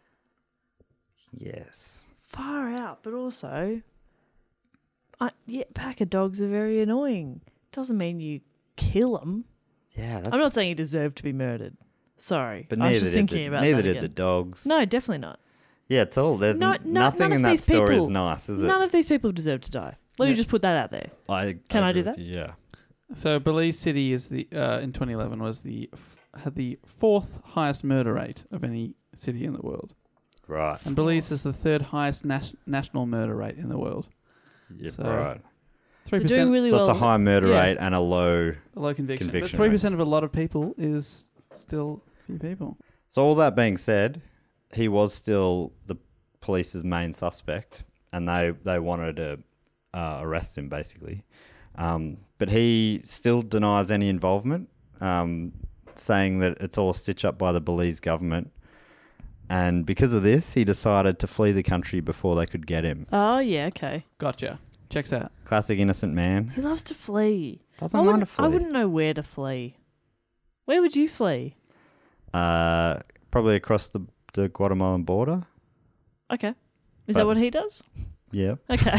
Yes. Far out, but also, I, yeah, pack of dogs are very annoying. Doesn't mean you kill them. Yeah, that's... I'm not saying you deserve to be murdered. Sorry, But I was neither just did, thinking the, about neither that did again. the dogs. No, definitely not. Yeah, it's all. There's No, n- no, nothing none of in that these story is people- nice, is it? None of these people deserve to die. Let Yeah. me just put that out there. I, Can I agree do with that? you, yeah. So Belize City is the uh, in twenty eleven was the f- had the fourth highest murder rate of any city in the world, Right. and Belize is the third highest nas- national murder rate in the world. Yeah, So, right. Three They're doing percent, really So well. it's a high murder Yes. rate and a low. a low conviction. conviction but three percent of a lot of people is still few people. So all that being said, he was still the police's main suspect, and they they wanted to uh, arrest him basically. Um, but he still denies any involvement, um, saying that it's all a stitch up by the Belize government. And because of this, he decided to flee the country before they could get him. Oh, yeah, okay. Gotcha. Checks out. Classic innocent man. He loves to flee. Doesn't I mind to wouldn't, I flee. wouldn't know where to flee. Where would you flee? Uh, probably across the, the Guatemalan border. Okay. Is But- that what he does? Yeah. Okay.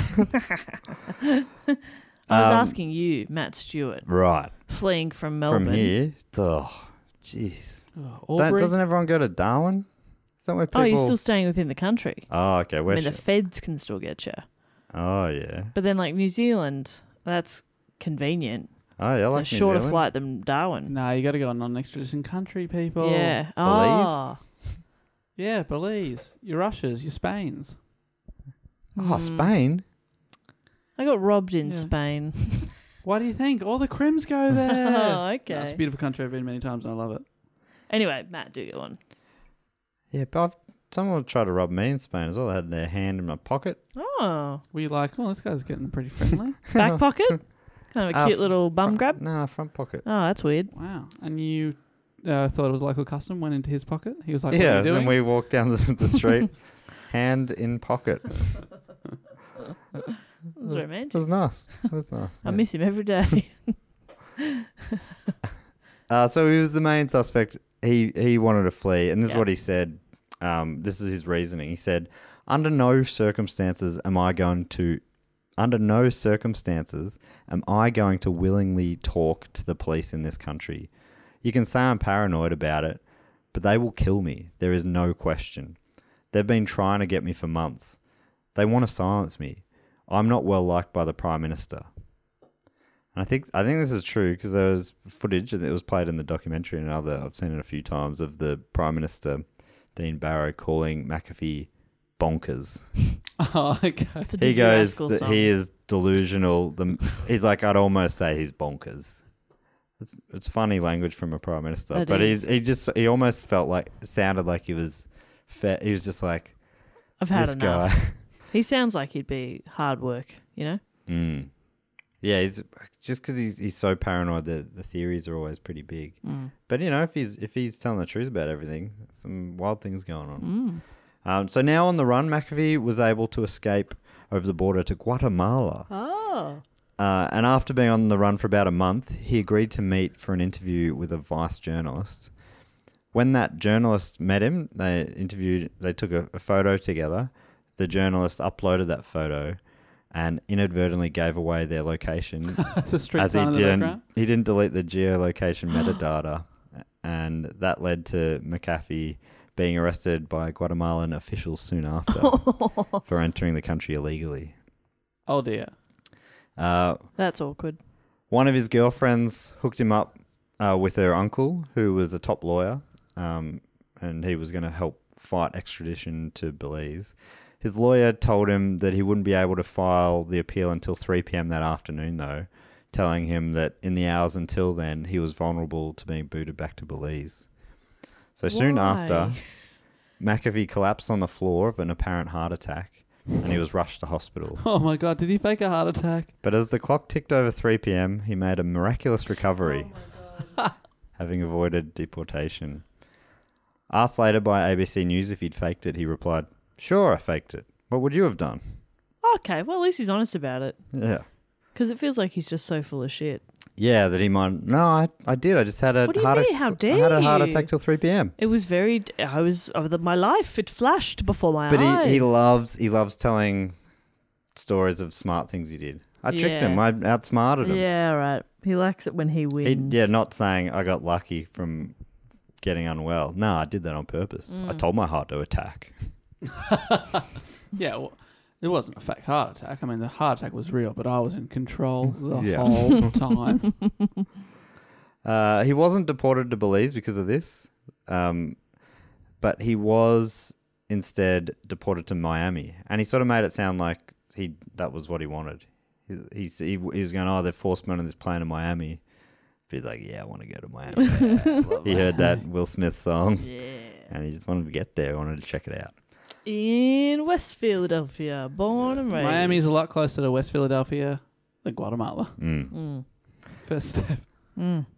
I was Um, asking you, Matt Stewart, Right. fleeing from Melbourne. From here. Oh, jeez. Oh, Don't- Albury? Doesn't everyone go to Darwin? Is that where people... Oh, you're still staying within the country. Oh, okay. I Where mean, the should... feds can still get you. Oh, yeah. But then, like, New Zealand, that's convenient. Oh, yeah, I It's like a New shorter Zealand. flight than Darwin. No, you got to go on non-extradition country, people. Yeah. Belize? Oh. Yeah, Belize. Your Russias, your Spains. Oh, Spain? I got robbed in Yeah. Spain. Why do you think? All the Crims go there. Oh, okay. No, it's a beautiful country. I've been many times and I love it. Anyway, Matt, do go on. Yeah, but I've, someone tried to rob me in Spain as well. They had their hand in my pocket. Oh. Were you like, oh, this guy's getting pretty friendly? Back pocket? Kind of a Uh, cute f- little bum front, grab? No, front pocket. Oh, that's weird. Wow. And you uh, thought it was local custom, went into his pocket? He was like, what yeah, are you doing? then we walked down the, the street, hand in pocket. That's It romantic. was nice. It was nice. I yeah. miss him every day. Uh, so he was the main suspect. He he wanted to flee, and this Yeah. is what he said. Um, this is his reasoning. He said, "Under no circumstances am I going to, under no circumstances am I going to willingly talk to the police in this country. You can say I'm paranoid about it, but they will kill me. There is no question. They've been trying to get me for months. They want to silence me. I'm not well liked by the Prime Minister." And I think I think this is true because there was footage that was played in the documentary and other I've seen it a few times of the Prime Minister Dean Barrow calling McAfee bonkers. Oh, okay. The He Dizzy goes Rascal that song. he is delusional. The, he's like I'd almost say he's bonkers. It's it's funny language from a Prime Minister, That but is. he's he just he almost felt like sounded like he was fa- he was just like I've had this enough. guy. He sounds like he'd be hard work, you know? Mm. Yeah, he's just because he's he's so paranoid that the theories are always pretty big. Mm. But you know, if he's if he's telling the truth about everything, some wild things going on. Mm. Um, so now on the run, McAfee was able to escape over the border to Guatemala. Oh. Uh, and after being on the run for about a month, he agreed to meet for an interview with a Vice journalist. When that journalist met him, they interviewed. They took a, a photo together. The journalist uploaded that photo and inadvertently gave away their location. It's a street as he sign in the didn't, background. he didn't delete the geolocation metadata, and that led to McAfee being arrested by Guatemalan officials soon after for entering the country illegally. Oh dear. Uh, That's awkward. one of his girlfriends hooked him up uh, with her uncle, who was a top lawyer, um, and he was going to help fight extradition to Belize. His lawyer told him that he wouldn't be able to file the appeal until three p.m. that afternoon, though, telling him that in the hours until then, he was vulnerable to being booted back to Belize. So soon Why? after, McAfee collapsed on the floor of an apparent heart attack, and he was rushed to hospital. Oh my God, did he fake a heart attack? But as the clock ticked over three p.m., he made a miraculous recovery, having avoided deportation. Asked later by A B C News if he'd faked it, he replied, "Sure, I faked it. What would you have done?" Okay, well, at least he's honest about it. Yeah. Because it feels like he's just so full of shit. Yeah, that he might... No, I, I did. I just had a What do you heart mean? attack. How I dare had a heart you? attack till three p.m. It was very... I was... Of the, my life, it flashed before my But eyes. he, he loves he loves telling stories of smart things he did. I tricked Yeah. him. I outsmarted him. Yeah, right. He likes it when he He, wins. yeah, not saying I got lucky from getting unwell. No, I did that on purpose. I Mm. told my heart to attack. Yeah, well, it wasn't a fake heart attack. I mean, the heart attack was real, but I was in control the Yeah. whole time. Uh, he wasn't deported to Belize because of this, um, but he was instead deported to Miami, and he sort of made it sound like he that was what he wanted. He he, he, he was going, "Oh, they forced me on this plane in Miami." But he's like, "Yeah, I want to go to Miami." He heard that Will Smith song, Yeah. and he just wanted to get there. Wanted to check it out. In West Philadelphia, born and raised. Miami's a lot closer to West Philadelphia than Guatemala. Mm. Mm. First step. Mm.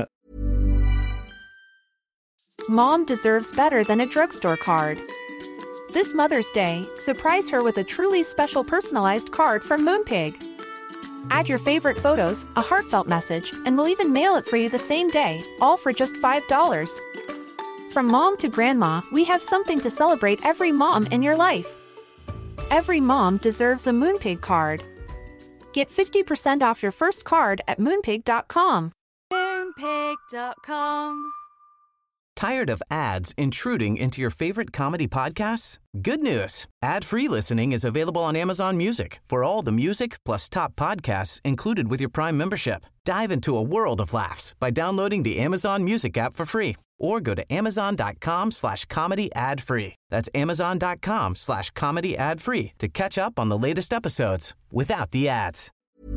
Mom deserves better than a drugstore card. This Mother's Day, surprise her with a truly special personalized card from Moonpig. Add your favorite photos, a heartfelt message, and we'll even mail it for you the same day, all for just five dollars. From mom to grandma, we have something to celebrate every mom in your life. Every mom deserves a Moonpig card. Get fifty percent off your first card at moonpig dot com. Moonpig dot com. Tired of ads intruding into your favorite comedy podcasts? Good news. Ad-free listening is available on Amazon Music for all the music plus top podcasts included with your Prime membership. Dive into a world of laughs by downloading the Amazon Music app for free or go to amazon.com slash comedy ad free. That's amazon.com slash comedy ad free to catch up on the latest episodes without the ads.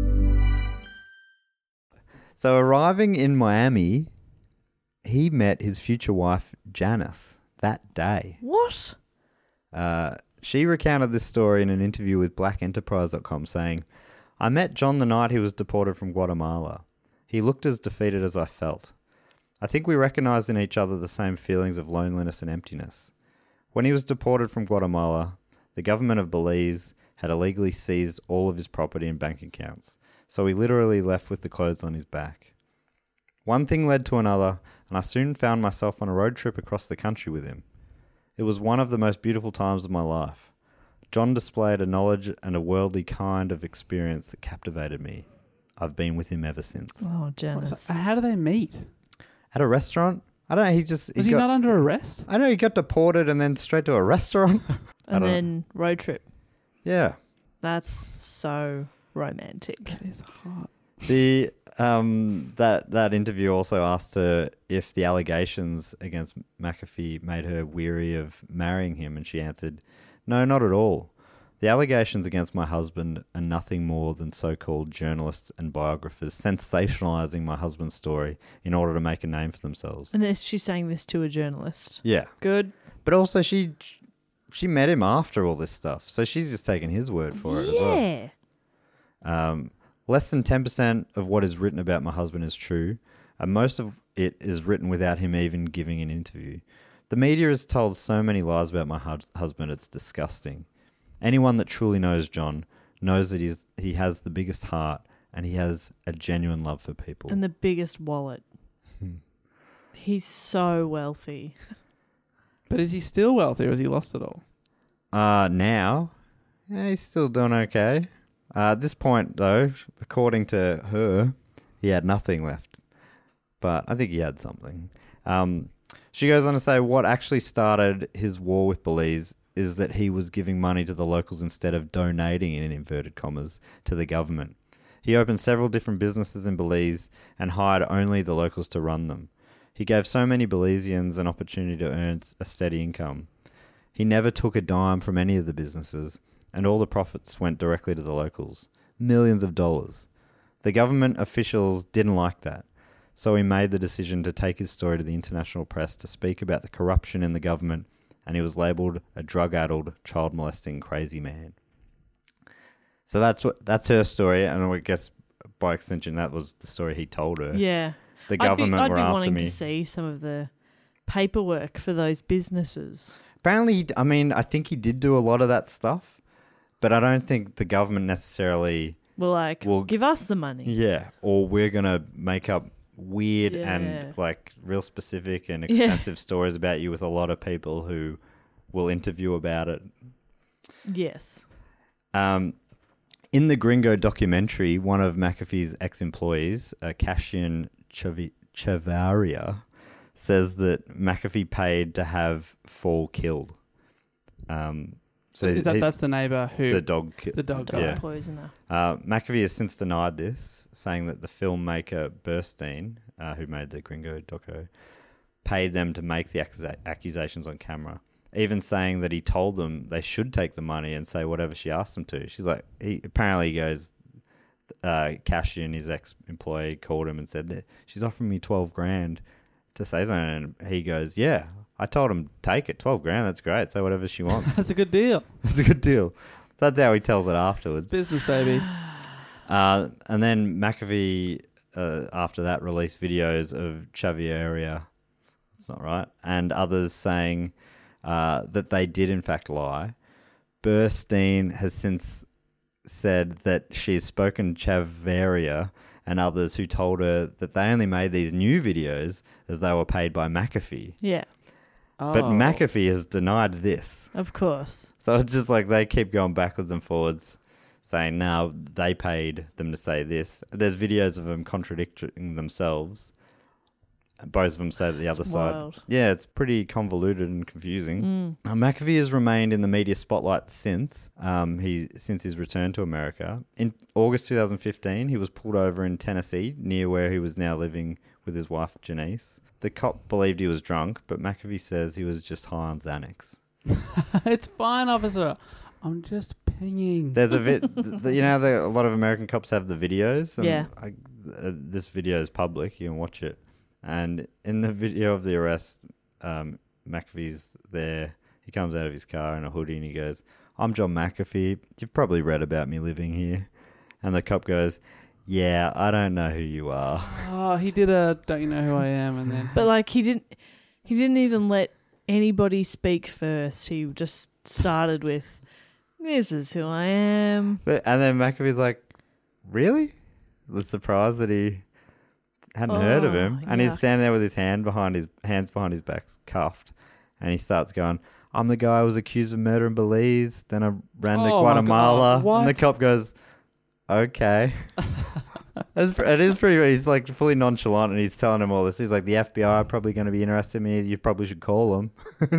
So arriving in Miami, he met his future wife, Janice, that day. What? Uh, she recounted this story in an interview with black enterprise dot com, saying, "I met John the night he was deported from Guatemala. He looked as defeated as I felt. I think we recognized in each other the same feelings of loneliness and emptiness. When he was deported from Guatemala, the government of Belize had illegally seized all of his property and bank accounts, so he literally left with the clothes on his back. One thing led to another, and I soon found myself on a road trip across the country with him. It was one of the most beautiful times of my life. John displayed a knowledge and a worldly kind of experience that captivated me. I've been with him ever since." Oh, Janice. How do they meet? At a restaurant? I don't know, he just... Was he, got, not under arrest? I know he got deported and then straight to a restaurant. I And don't- then road trip. Yeah. That's so romantic. That is hot. The um that that interview also asked her if the allegations against McAfee made her weary of marrying him, and she answered, "No, not at all. The allegations against my husband are nothing more than so-called journalists and biographers sensationalizing my husband's story in order to make a name for themselves." And this, she's saying this to a journalist. Yeah. Good. But also she she met him after all this stuff, so she's just taking his word for it as well. Yeah. Um, less than ten percent of what is written about my husband is true, and most of it is written without him even giving an interview. The media has told so many lies about my hus- husband, it's disgusting. Anyone that truly knows John knows that he's, he has the biggest heart and he has a genuine love for people. And the biggest wallet. He's so wealthy. But is he still wealthy or has he lost it all? Uh, now, yeah, he's still doing okay. Uh, at this point, though, according to her, he had nothing left. But I think he had something. Um, she goes on to say what actually started his war with Belize is that he was giving money to the locals instead of donating, in inverted commas, to the government. He opened several different businesses in Belize and hired only the locals to run them. He gave so many Belizeans an opportunity to earn a steady income. He never took a dime from any of the businesses, and all the profits went directly to the locals. Millions of dollars. The government officials didn't like that, so he made the decision to take his story to the international press to speak about the corruption in the government, and he was labelled a drug-addled, child-molesting crazy man. So that's what that's her story, and I guess by extension that was the story he told her. Yeah. The government I'd be, I'd were be after wanting me. to see some of the paperwork for those businesses. Apparently, I mean, I think he did do a lot of that stuff, but I don't think the government necessarily... Well, like, will give us the money. Yeah, or we're going to make up weird Yeah. and, like, real specific and extensive stories about you with a lot of people who will interview about it. Yes. Um, in the Gringo documentary, one of McAfee's ex-employees, uh, Cassian Chavi- Chavaria, says that McAfee paid to have Fall killed. Um, so Is that he's- that's the neighbour who the dog, ki- the dog, Dog yeah. poisoner. Uh, McAfee has since denied this, saying that the filmmaker Burstein, uh, who made the Gringo doco, paid them to make the accusa- accusations on camera. Even saying that he told them they should take the money and say whatever she asked them to. She's like, he apparently he goes, uh, Cassian, his ex-employee, called him and said that she's offering me twelve grand to say something. And he goes, yeah, I told him, take it, twelve grand, that's great. Say whatever she wants. That's a good deal. That's a good deal. That's how he tells it afterwards. Business, baby. Uh, and then McAfee, uh, after that, released videos of Chavieria, that's not right, and others saying uh, that they did in fact lie. Burstein has since said that she's spoken Chaveria and others who told her that they only made these new videos as they were paid by McAfee. Yeah, But Oh. McAfee has denied this. of course. So it's just like they keep going backwards and forwards, saying now they paid them to say this. There's videos of them contradicting themselves. Both of them say that the other side. wild. Yeah, it's pretty convoluted and confusing. Uh, McAfee has remained in the media spotlight since um, he since his return to America. In August twenty fifteen, he was pulled over in Tennessee, near where he was now living with his wife Janice. The cop believed he was drunk, but McAfee says he was just high on Xanax. It's fine, officer. I'm just pinging. There's a vid, th- th- you know, the, a lot of American cops have the videos. And Yeah. I, uh, this video is public. You can watch it. And in the video of the arrest, um, McAfee's there. He comes out of his car in a hoodie and he goes, "I'm John McAfee. You've probably read about me living here." And the cop goes, "Yeah, I don't know who you are." Oh, he did a "Don't you know who I am?" and then But like he didn't, he didn't even let anybody speak first. He just started with, "This is who I am." But, and then McAfee's like, "Really?" The surprise that he hadn't heard of him. Oh, And he's yuck. standing there with his hand behind his hands behind his back, cuffed. And he starts going, "I'm the guy who was accused of murder in Belize. Then I ran to Oh my Guatemala." God, what? And the cop goes, "Okay." It's, pre- it is pretty. He's like fully nonchalant, and he's telling him all this. He's like, "The F B I are probably going to be interested in me. You probably should call them."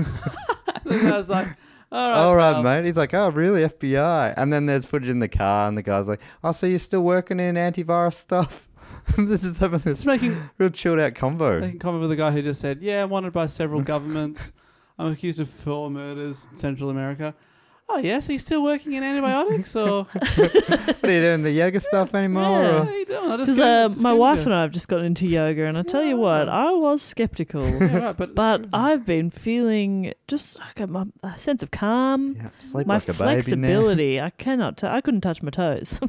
the guy's like, "All right, All right, pal." mate. He's like, "Oh, really? F B I?" And then there's footage in the car, and the guy's like, "Oh, so you're still working in antivirus stuff?" This is having this Just making real chilled out convo. making comment with the guy who just said, "Yeah, I'm wanted by several governments. I'm accused of four murders in Central America." Oh yes, he's still working in antibiotics, or What are you doing? The yoga stuff anymore? Yeah. or- what are you doing? I just Because go- uh, just my go wife to- and I have just gotten into yoga, and I tell you what, I was skeptical. Yeah, right, but But I've been feeling just like a, a sense of calm, Yeah, sleep my like a baby now. flexibility. I cannot. T- I couldn't touch my toes.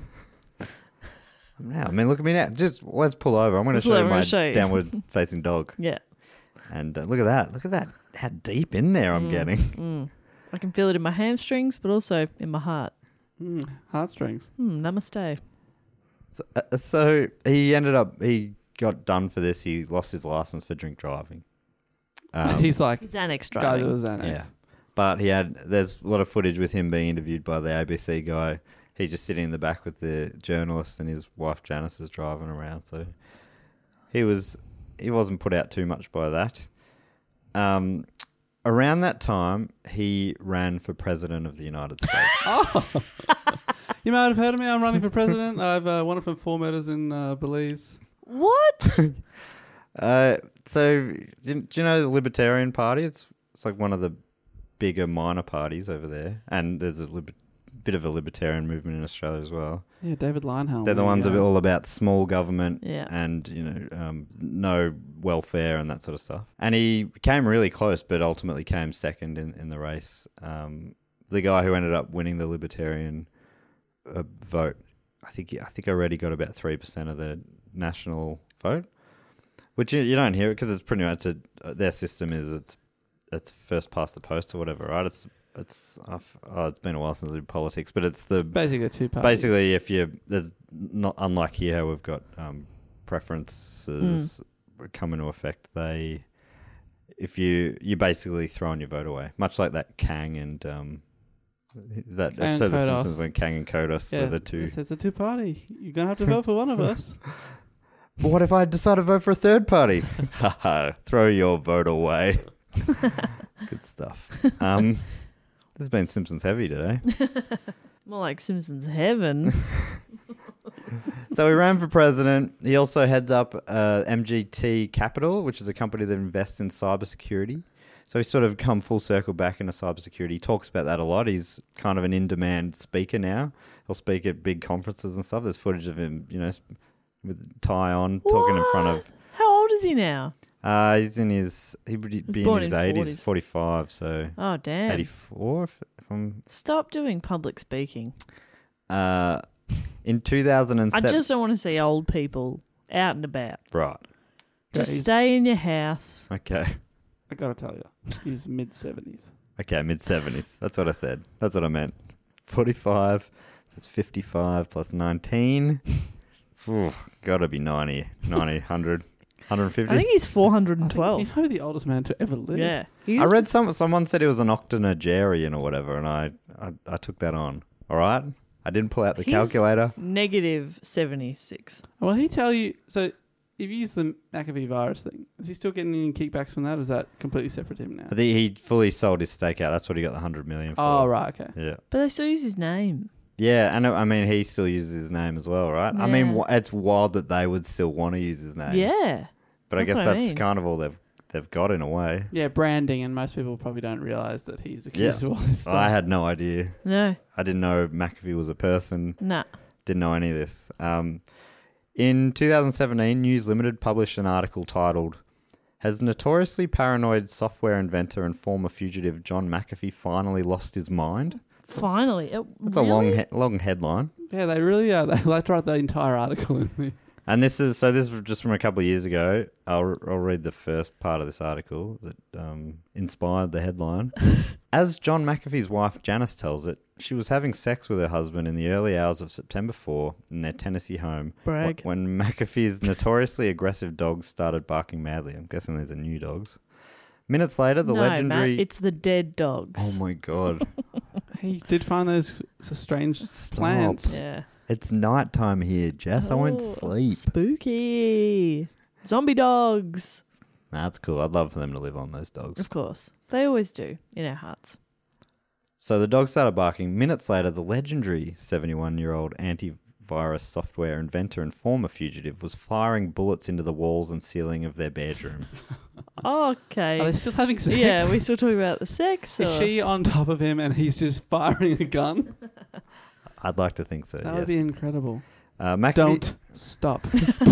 Yeah, I mean, look at me now. Just let's pull over. I'm going to Let's show pull you over, my I'll show you. downward facing dog. yeah, And uh, look at that. Look at that. How deep in there I'm getting. mm. I can feel it in my hamstrings, but also in my heart. Mm, heartstrings. Hmm, namaste. So, uh, so he ended up, he got done for this. He lost his license for drink driving. Um, He's like Xanax guy driving. that was Xanax. Yeah. But he had, there's a lot of footage with him being interviewed by the A B C guy. He's just sitting in the back with the journalist and his wife Janice is driving around. So he was, he wasn't put out too much by that. Um, around that time, he ran for president of the United States. Oh, you might have heard of me. I'm running for president. I've uh, won it from four meters in uh, Belize. What? uh, so do you, do you know the Libertarian Party? It's it's like one of the bigger minor parties over there, and there's a liber- bit of a libertarian movement in Australia as well. Yeah, David Leinhelm. They're the ones that are all about small government Yeah. and, you know, um, no welfare and that sort of stuff. And he came really close, but ultimately came second in, in the race. Um, the guy who ended up winning the Libertarian uh, vote, I think I think I already got about three percent of the national vote, which you, you don't hear it because it's pretty much a, their system is it's it's first past the post or whatever, right? It's It's I've, oh, it's been a while since I did politics, but it's the basically a two party. Basically, if you there's not unlike here, how we've got um, preferences mm. come into effect. They, if you you basically throwing your vote away, much like that Kang and um, that Kang episode of The Kodos. Simpsons when Kang and Kodos Yeah, were the two. It says a two party. You're gonna have to vote for one of us. But what if I decide to vote for a third party? Haha, throw your vote away. Good stuff. Um. This has been Simpsons heavy today. More like Simpsons heaven. So he ran for president. He also heads up uh, M G T Capital, which is a company that invests in cybersecurity. So he's sort of come full circle back into cybersecurity. He talks about that a lot. He's kind of an in-demand speaker now. He'll speak at big conferences and stuff. There's footage of him, you know, with a tie on, talking in front of... How old is he now? Uh, he's in his, he would be in born his in eighties, forties. forty-five, so... Oh, damn. eighty-four, if, if I'm... Stop doing public speaking. Uh, in two thousand seven... I just don't want to see old people out and about. Right. Just Okay. stay in your house. Okay. I gotta tell you, he's mid seventies. Okay, mid-seventies. That's what I said. That's what I meant. forty-five, that's fifty-five plus nineteen. Ooh, gotta be ninety, ninety, one hundred, one fifty. I think he's four hundred twelve. You know the oldest man to ever live. Yeah. I read some, someone said he was an octogenarian or whatever, and I, I, I took that on. All right? I didn't pull out the He's calculator. Negative seventy-six. Will he tell you? So, if you use the McAfee virus thing, is he still getting any kickbacks from that, or is that completely separate to him now? I think he fully sold his stake out. That's what he got the one hundred million for. Oh, right, okay. Yeah. But they still use his name. Yeah, and I mean, he still uses his name as well, right? I mean, Yeah. wh- it's wild that they would still want to use his name. Yeah. But I That's guess what I that's mean. kind of all they've they've got in a way. Yeah, branding, and most people probably don't realise that he's accused Yeah. of all this stuff. I had no idea. No. I didn't know McAfee was a person. Nah. Didn't know any of this. Um, in two thousand seventeen, News Limited published an article titled, "Has notoriously paranoid software inventor and former fugitive John McAfee finally lost his mind?" Finally. It, That's really? a long he- long headline. Yeah, they really are. They like to write the entire article in there. And this is, so this is just from a couple of years ago. I'll, I'll read the first part of this article that um, inspired the headline. As John McAfee's wife Janice tells it, she was having sex with her husband in the early hours of September fourth in their Tennessee home. Brag. wh- When McAfee's notoriously aggressive dogs started barking madly. I'm guessing these are new dogs. Minutes later, the no, legendary... Matt, it's the dead dogs. Oh my God. He did find those s- strange plants. Yeah. It's nighttime here, Jess. I won't Oh, sleep. Spooky. Zombie dogs. Nah, that's cool. I'd love for them to live on, those dogs. Of course. They always do in our hearts. So the dog started barking. Minutes later, the legendary seventy-one-year-old antivirus software inventor and former fugitive was firing bullets into the walls and ceiling of their bedroom. Okay. Are they still having sex? Yeah, we still talking about the sex? Is or- she on top of him and he's just firing a gun? I'd like to think so, That yes. would be incredible. Uh, McAfee- Don't stop.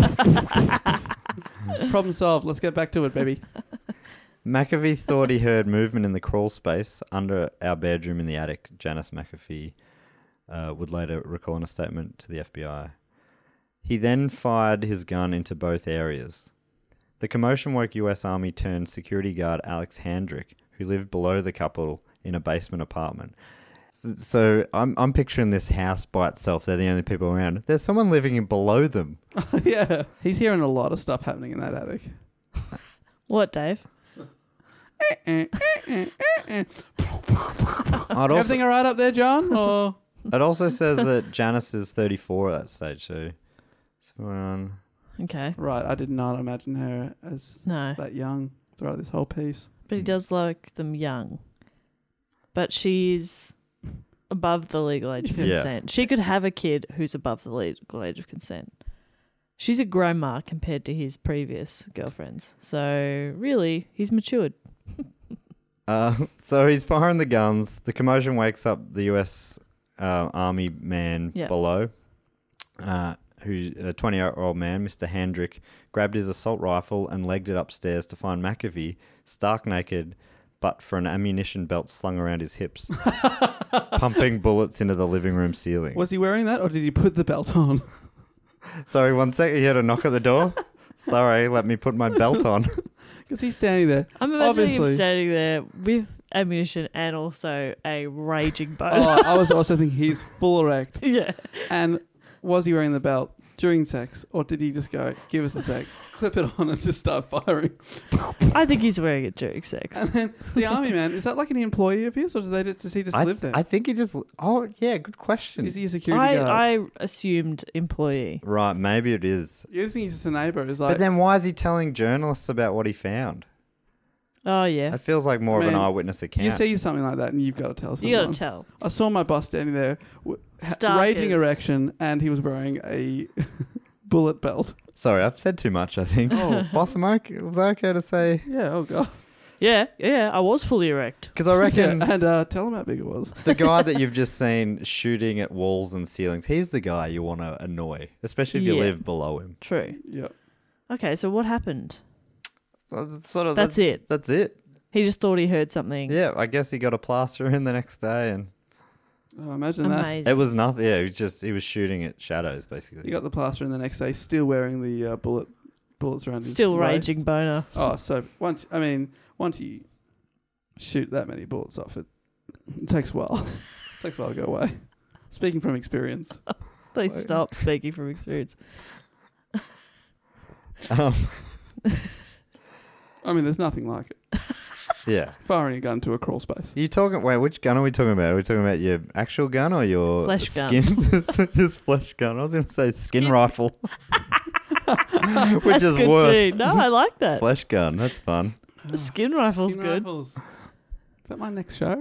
Problem solved. Let's get back to it, baby. McAfee thought he heard movement in the crawl space under our bedroom in the attic, Janice McAfee uh, would later recall in a statement to the F B I. He then fired his gun into both areas. The commotion woke U S Army turned security guard Alex Handrick, who lived below the couple in a basement apartment. So, so I'm I'm picturing this house by itself. They're the only people around. There's someone living in below them. Yeah. He's hearing a lot of stuff happening in that attic. What, Dave? I'd also, Everything all right up there, John? Or it also says that Janice is thirty-four at that stage. So, so um, Okay. right, I did not imagine her as No. that young throughout this whole piece. But he does like them young. But she's above the legal age of Yeah. consent. She could have a kid who's above the legal age of consent. She's a grandma compared to his previous girlfriends. So really, he's matured. Uh, so he's firing the guns. The commotion wakes up the U S uh, Army man Yep. below, uh, who's a twenty-year-old man, Mister Handrick, grabbed his assault rifle and legged it upstairs to find McAfee stark naked, but for an ammunition belt slung around his hips, pumping bullets into the living room ceiling. Was he wearing that or did he put the belt on? Sorry, one second. You had a knock at the door. Sorry, let me put my belt on. Because he's standing there. I'm imagining Obviously. him standing there with ammunition and also a raging boner. Oh, I was also thinking he's full erect. Yeah. And was he wearing the belt during sex or did he just go, give us a sec, clip it on and just start firing? I think he's wearing it during sex. And then the army man, is that like an employee of his or do they just, does he just I, live there? I think he just... Oh, yeah, good question. Is he a security I, guard? I assumed employee. Right, maybe it is. You think he's just a neighbour? Is like, But then why is he telling journalists about what he found? Oh, yeah. It feels like more I of mean, an eyewitness account. you see something like that and you've got to tell someone. You got to tell. I saw my boss standing there, w- ha- Stark raging as- erection, and he was wearing a bullet belt. Sorry, I've said too much, I think. Oh, boss, am I, okay- was I okay to say? Yeah, oh God. Yeah, yeah, I was fully erect. Because I reckon Yeah, and uh, tell him how big it was. the guy that you've just seen shooting at walls and ceilings, he's the guy you want to annoy, especially if you Yeah. live below him. True. Yeah. Okay, so what happened? So that's sort of, That's it. That's it. He just thought he heard something. Yeah, I guess he got a plaster in the next day, and Oh, imagine that. Amazing. it was nothing. Yeah, he was just he was shooting at shadows, basically. You got the plaster in the next day, still wearing the uh, bullet bullets around his Still waist. raging boner. Oh, so once I mean, once you shoot that many bullets off, it, it takes a while. It takes a while to go away. Speaking from experience. Please Like- stop speaking from experience. Um, I mean, there's nothing like it. yeah. Firing a gun to a crawl space. You talking? Wait, which gun are we talking about? Are we talking about your actual gun or your Flesh gun. skin? Just flesh gun. I was going to say skin, Skin- rifle, which That's is good worse. too. No, I like that. Flesh gun. That's fun. The skin rifle's Skin good. rifles. Is that my next show?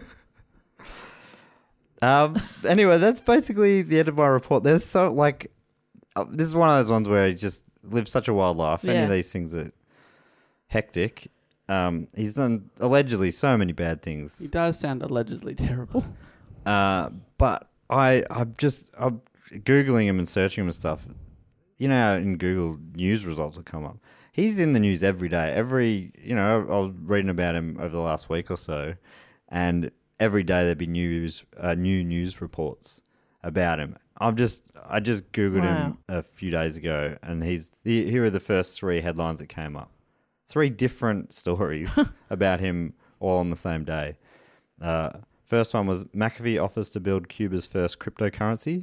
Um. Anyway, that's basically the end of my report. There's so like, uh, this is one of those ones where he just lives such a wild life. Any Yeah. of these things are hectic. Um. He's done allegedly so many bad things. He does sound allegedly terrible. Uh, but I, I'm just, I'm Googling him and searching him and stuff. You know how in Google news results will come up. He's in the news every day. Every, you know, I was reading about him over the last week or so, and every day there'd be news, uh, new news reports about him. I've just, I just Googled Wow. him a few days ago, and he's, the, here are the first three headlines that came up. Three different stories about him all on the same day. Uh, First one was McAfee offers to build Cuba's first cryptocurrency.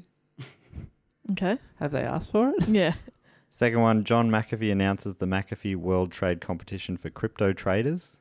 Okay. Have they asked for it? Yeah. Second one, John McAfee announces the McAfee World Trade Competition for crypto traders.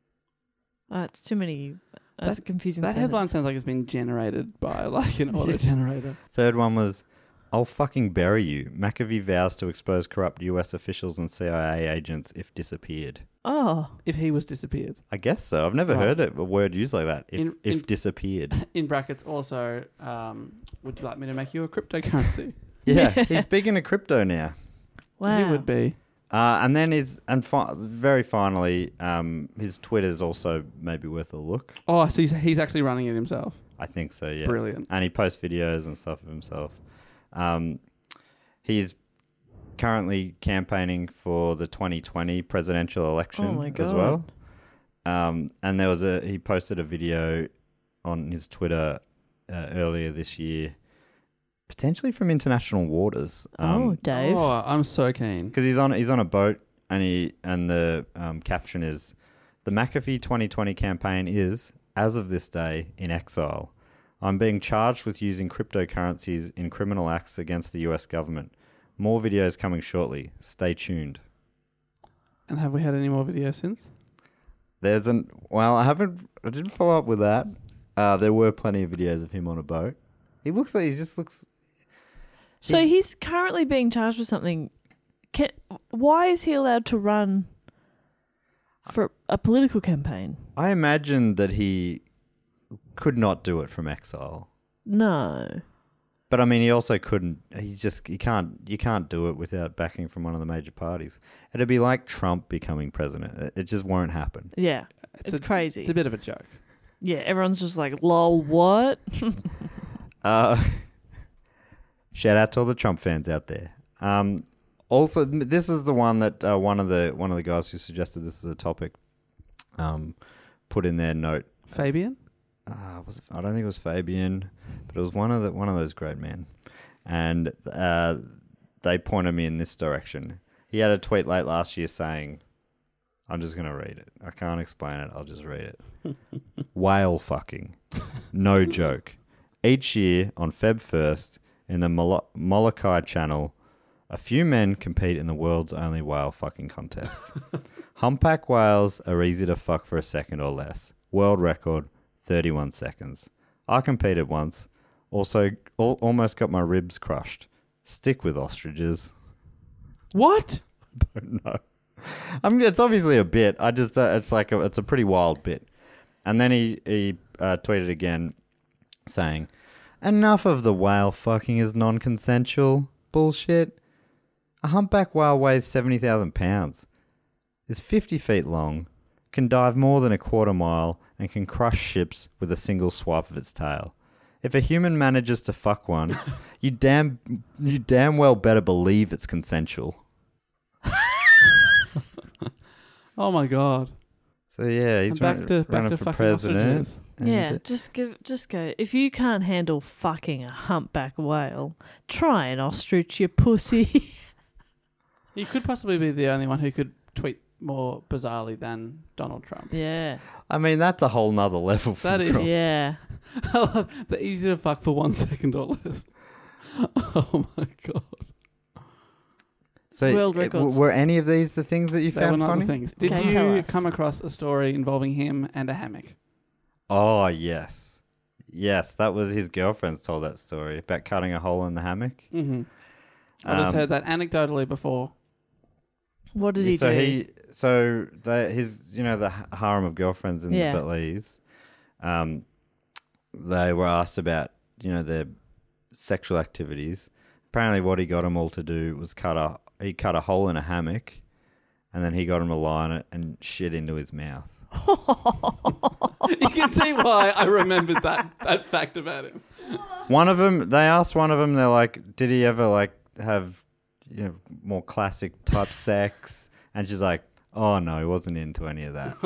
Oh, it's too many. That's That- a confusing That headline sentence. sounds like it's been generated by like an auto generator. Third one was, I'll fucking bury you. McAfee vows to expose corrupt U S officials and C I A agents if disappeared. Oh. If he was disappeared. I guess so. I've never Right. heard it, a word used like that. If, In- if in- disappeared. In brackets also, um, would you like me to make you a cryptocurrency? Yeah, he's big into crypto now. Wow. He would be. Uh, and then his, and fi- very finally, um, his Twitter's also maybe worth a look. Oh, so he's, he's actually running it himself. I think so, yeah. Brilliant. And he posts videos and stuff of himself. Um, he's currently campaigning for the twenty twenty presidential election Oh my as God. well. Um, and there was a he posted a video on his Twitter uh, earlier this year, potentially from international waters. Oh, Dave. Oh, I'm so keen. because he's on he's on a boat, and he and the um, caption is, "The McAfee twenty twenty campaign is, as of this day, in exile. I'm being charged with using cryptocurrencies in criminal acts against the U S government. More videos coming shortly. Stay tuned. And have we had any more videos since? There's an well, I haven't. I didn't follow up with that. Uh, there were plenty of videos of him on a boat. He looks like he just looks. So he's currently being charged with something. Can, why is he allowed to run for a political campaign? I imagine that he could not do it from exile. No. But I mean, he also couldn't. He just he can't. You can't do it without backing from one of the major parties. It'd be like Trump becoming president. It, it just won't happen. Yeah, it's, It's a- crazy. It's a bit of a joke. Yeah, everyone's just like, lol, what? Uh, shout out to all the Trump fans out there. Um, also, m- this is the one that uh, one of the one of the guys who suggested this as a topic um, put in their note. Fabian? Uh, was it, I don't think it was Fabian, but it was one of the one of those great men, and uh, they pointed me in this direction. He had a tweet late last year saying, "I'm just gonna read it. I can't explain it. I'll just read it." Whale fucking, no joke. Each year on February first in the Molo- Molokai Channel, a few men compete in the world's only whale fucking contest. Humpback whales are easy to fuck for a second or less. World record. thirty-one seconds. I competed once. Also, al- almost got my ribs crushed. Stick with ostriches. What? I don't know. I mean, it's obviously a bit. I just, uh, it's like, a, it's a pretty wild bit. And then he, he uh, tweeted again saying, enough of the whale fucking is non-consensual. Bullshit. A humpback whale weighs seventy thousand pounds. Is fifty feet long. Can dive more than a quarter mile and can crush ships with a single swipe of its tail. If a human manages to fuck one, you damn you damn well better believe it's consensual. Oh my god! So yeah, he's And back run, to back running to for fucking president. ostriches. and- Yeah, just give, just go. If you can't handle fucking a humpback whale, try an ostrich, you pussy. You could possibly be the only one who could tweet more bizarrely than Donald Trump. Yeah, I mean, that's a whole nother level for That is- Trump. yeah. The easy to fuck for one second or less. Oh my god! So, World it- records. were any of these the things that you They were found not funny? the things. Did Okay, tell you us. come across a story involving him and a hammock? Oh, yes. Yes, that was his girlfriend's told that story about cutting a hole in the hammock. Mm-hmm. I just Um, heard that anecdotally before. What did he so do? he, so the, his, you know, the ha- harem of girlfriends in Yeah. the Belize, um, they were asked about, you know, their sexual activities. Apparently, what he got them all to do was cut a he cut a hole in a hammock, and then he got them to lie on it and shit into his mouth. You can see why I remembered that that fact about him. One of them, they asked one of them, they're like, did he ever like have, you know, more classic type sex? And she's like, oh no, he wasn't into any of that.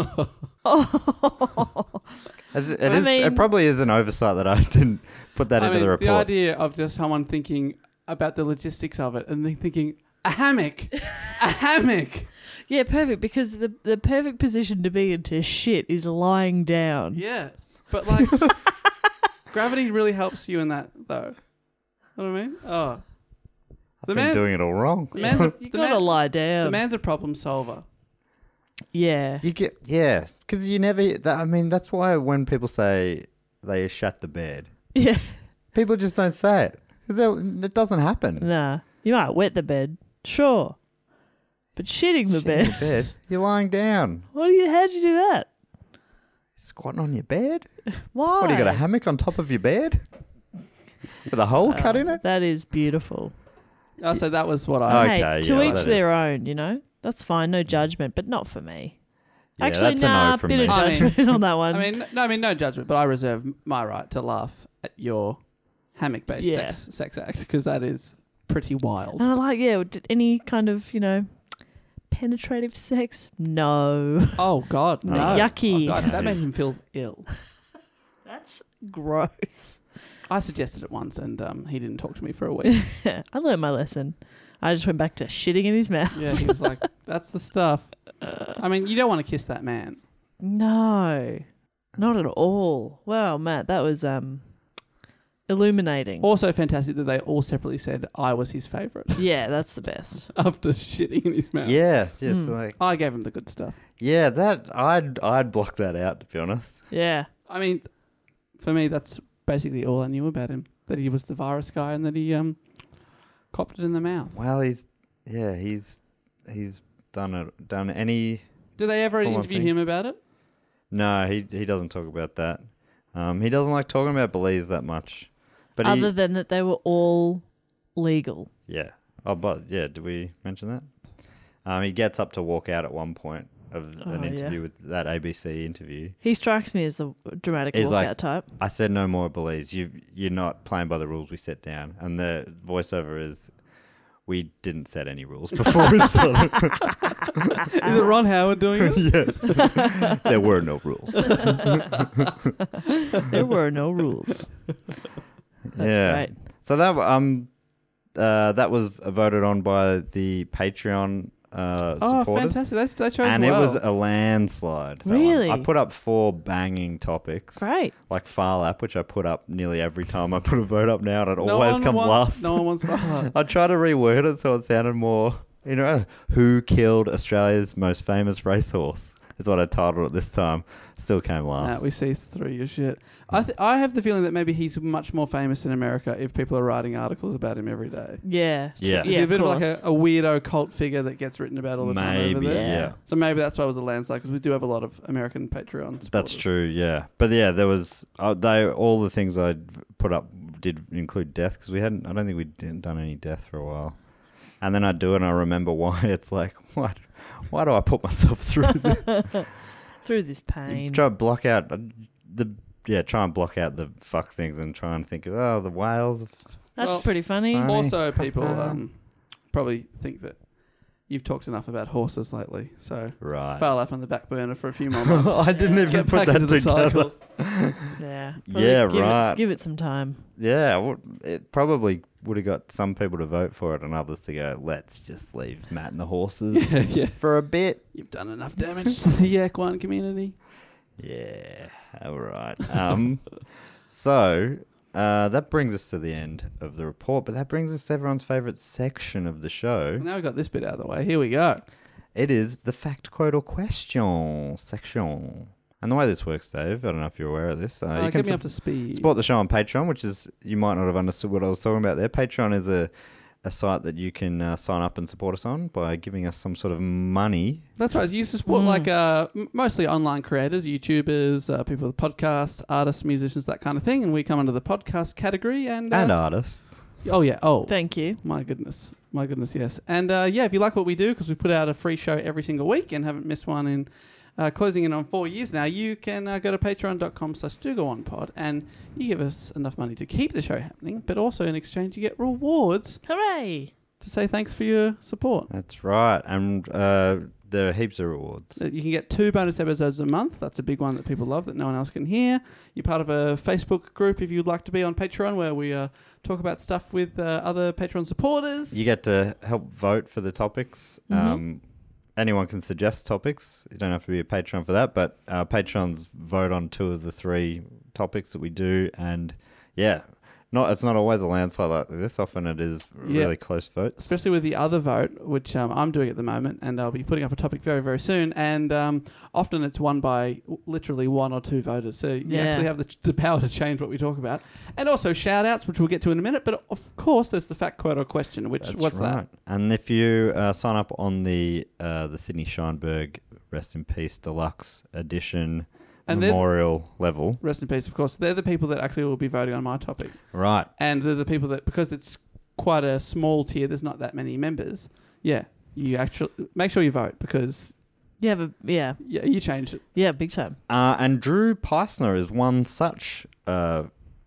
It's- It, I is, it mean- probably is an oversight that I didn't put that I into mean, the the report. idea of just someone thinking about the logistics of it and then thinking a hammock, a hammock. Yeah, perfect. Because the the perfect position to be in to shit is lying down. Yeah, but like gravity really helps you in that, though. You know what I mean? Oh, I've the been man- doing it all wrong. the man's a, You the gotta man- lie down. The man's a problem solver. yeah. You get yeah, because you never. That, I mean, that's why when people say they shat the bed, Yeah. people just don't say it. 'Cause they'll- It doesn't happen. Nah. You might wet the bed. Sure. But shitting the Shit in bed. the bed. You're lying down, What do you how'd you do that? squatting on your bed. Why? What do you got? A hammock on top of your bed with a hole cut in it? That is beautiful. Oh, so that was what I. Okay, hey, to yeah, each that their is. own, you know? That's fine, no judgment, but not for me. Yeah, Actually, that's a no nah, from bit me. of I mean- judgment on that one. I mean, no, I mean, no judgment, but I reserve my right to laugh at your hammock-based Yeah. sex sex act because that is pretty wild. and I like, yeah, did any kind of, you know, penetrative sex? No. Oh God, no! Yucky. Oh, God, that made him feel ill. That's gross. I suggested it once, and um, he didn't talk to me for a week. I learned my lesson. I just went back to shitting in his mouth. Yeah, he was like, "That's the stuff." I mean, you don't want to kiss that man. No, not at all. Wow, Matt, that was um, illuminating. Also fantastic that they all separately said I was his favourite. Yeah, that's the best. After shitting in his mouth. Yeah, just Mm. like I gave him the good stuff. yeah, that I'd I'd block that out to be honest. Yeah. I mean, for me, that's basically all I knew about him. That he was the virus guy and that he um copped it in the mouth. Well, he's yeah, he's he's done it done any. Did they ever full-on interview thing. him about it? No, he he doesn't talk about that. Um, he doesn't like talking about Belize that much. But Other he, than that they were all legal. yeah. Oh, but yeah, did we mention that? Um, he gets up to walk out at one point of Oh, an interview yeah. with that A B C interview. He strikes me as the dramatic He's walkout like, type. I said no more Belize. You you're not playing by the rules we set down. And the voiceover is, we didn't set any rules before we started. Is it Ron Howard doing it? Yes. There were no rules. There were no rules. That's yeah. great. So that um uh, that was voted on by the Patreon uh, Oh, supporters. fantastic. They, they chose And well. it was a landslide. that one. Really? I put up four banging topics. Great. Like Farlap, which I put up nearly every time I put a vote up now, and it No always one comes want- last. No one wants Farlap. I tried to reword it so it sounded more, you know, who killed Australia's most famous racehorse is what I titled it this time. Still came last. Nah, we see through your shit. I th- I have the feeling that maybe he's much more famous in America if people are writing articles about him every day. Yeah. Yeah. Is he Yeah, a of bit of like a, course. a weirdo cult figure that gets written about all the time over Maybe, there? yeah. So maybe that's why it was a landslide, because we do have a lot of American Patreon supporters. That's true, yeah. But yeah, there was uh, they all the things I put up did include death because we hadn't. I don't think we'd done any death for a while. And then I do it, and I remember why. It's like, what? Why do I put myself through this? Through this pain. Try to block out uh, the yeah. Try and block out the fuck things and try and think of oh the whales. That's Well, pretty funny. Funny. Also, people um, probably think that you've talked enough about horses lately, so Right. file up on the back burner for a few more months. I didn't even Get put back that into the together. cycle. Yeah. Yeah, give right. It, give it some time. Yeah, well, it probably would have got some people to vote for it and others to go, let's just leave Matt and the horses Yeah, yeah. for a bit. You've done enough damage to the equine community. Yeah, all right. Um, so uh, that brings us to the end of the report, but that brings us to everyone's favourite section of the show. Now we've got this bit out of the way. Here we go. It is the fact, quote, or question section. And the way this works, Dave, I don't know if you're aware of this. Uh, Uh, you get can me sup- up to speed. support the show on Patreon, which is, you might not have understood what I was talking about there. Patreon is a, a site that you can uh, sign up and support us on by giving us some sort of money. That's right. You used to support Mm. like uh, m- mostly online creators, YouTubers, uh, people with podcasts, artists, musicians, that kind of thing. And we come under the podcast category. And, uh, And artists. oh yeah. Oh, Thank you. my goodness. My goodness, yes. And uh, yeah, if you like what we do, because we put out a free show every single week and haven't missed one in uh, closing in on four years now, you can uh, go to patreon.com slash do go on pod and you give us enough money to keep the show happening, but also in exchange you get rewards Hooray. to say thanks for your support. That's right. And uh, there are heaps of rewards. Uh, You can get two bonus episodes a month. That's a big one that people love that no one else can hear. You're part of a Facebook group if you'd like to be on Patreon where we uh, talk about stuff with uh, other Patreon supporters. You get to help vote for the topics. Mhm. Um, anyone can suggest topics. You don't have to be a Patreon for that, but uh, Patrons vote on two of the three topics that we do. And yeah, not it's not always a landslide like this. Often it is Yeah. really close votes. Especially with the other vote, which um, I'm doing at the moment, and I'll be putting up a topic very, very soon. And um, often it's won by w- literally one or two voters. So you Yeah. actually have the, the power to change what we talk about. And also shout outs, which we'll get to in a minute. But of course, there's the fact, quote, or question, which, That's what's right. that? And if you uh, sign up on the uh, the Sydney Scheinberg Rest in Peace Deluxe Edition And then- memorial level, Rest in peace, of course. They're the people that actually will be voting on my topic. right? And they're the people that, because it's quite a small tier, there's not that many members. Yeah, you actually make sure you vote because Yeah, but yeah. yeah, you change it. Yeah, big time. Uh, and Drew Peisner is one such uh,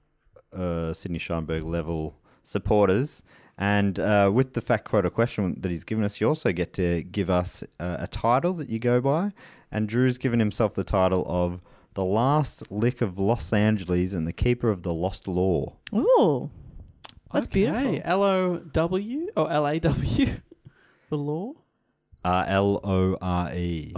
uh, Sydney Scheinberg level supporters. And uh, with the fact, quote, or question that he's given us, you also get to give us uh, a title that you go by. And Drew's given himself the title of The Last Lick of Los Angeles and the Keeper of the Lost Law. Ooh. That's Okay, beautiful. L O W or L A W for law? Uh, L O R E.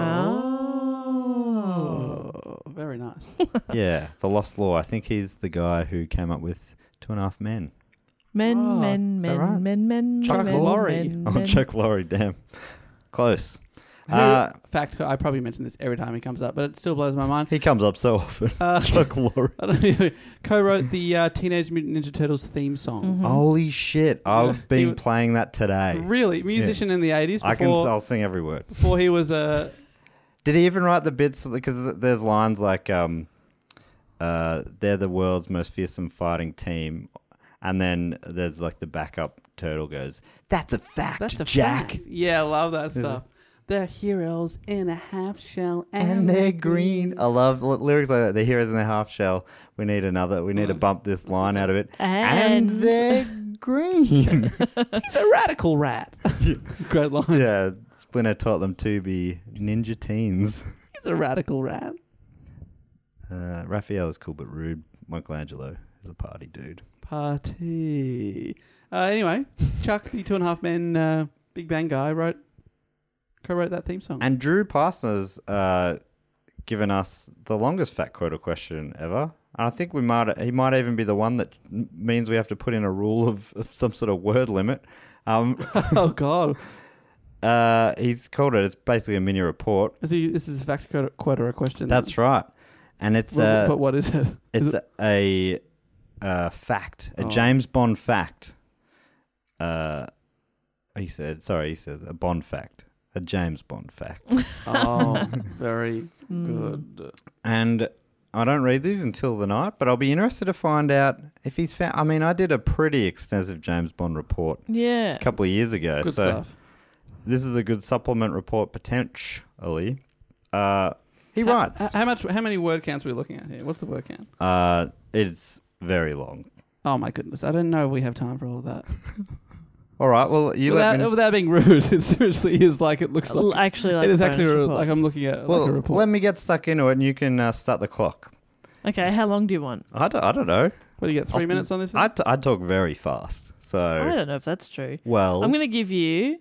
Oh. Oh, very nice. Yeah, The Lost Law. I think he's the guy who came up with Two and a Half Men. Men, Oh, men, is that men, right? men, men, Chuck men, Lorre. men, Oh, men. Chuck Lorre, damn. Close. Who, Uh, fact, I probably mention this every time he comes up, but it still blows my mind. he comes up so often. Uh, Chuck Lorre. I don't know. Co-wrote the uh, Teenage Mutant Ninja Turtles theme song. Mhm. Holy shit. I've He been w- playing that today. Really, musician in the eighties. I can, Before, I'll sing every word. before he was a. Did he even write the bits? Because there's lines like, um, uh, they're the world's most fearsome fighting team. And then there's like the backup turtle goes, that's a fact, That's a Jack. fact. Yeah, I love that Is it? stuff. They're heroes in a half shell, And they're green. I love l- lyrics like that. The heroes in their half shell. We need another. We need to bump this line out of it. And- And they're green. He's a radical rat. Great line. Yeah, Splinter taught them to be ninja teens. He's a radical rat. Uh, Raphael is cool but rude. Michelangelo is a party dude. Party. Uh, anyway, Chuck, the Two and a Half Men uh, Big Bang guy, wrote, co-wrote that theme song. And Drew Parsons uh, given us the longest fact quota question ever. And I think we might he might even be the one that m- means we have to put in a rule of, of some sort of word limit. Um, oh God! Uh, he's called it. It's basically a mini report. Is he? This is a fact quota, quota or a question. That's right, and it's Well, uh, but what is it? It's Is it- a, a fact, a Oh. James Bond fact. Uh, he said, sorry, he says a Bond fact, a James Bond fact. Oh, very Mm. good. And I don't read these until the night, but I'll be interested to find out if he's found. I mean, I did a pretty extensive James Bond report Yeah. a couple of years ago, Good so stuff. this is a good supplement report potentially. Uh, he How- writes. h- How much? How many word counts are we looking at here? What's the word count? Uh, it's very long. Oh my goodness! I don't know if we have time for all of that. All right. Well, you without, let me. without being rude, it seriously is like it looks L- like. actually like it is a actually bonus a- report. like I'm looking at Well, like a report. let me get stuck into it, and you can uh, start the clock. Okay, how long do you want? I don't, I don't know. What do you get? Three I'll- minutes on this? I, t- I talk very fast, so I don't know if that's true. well, I'm going to give you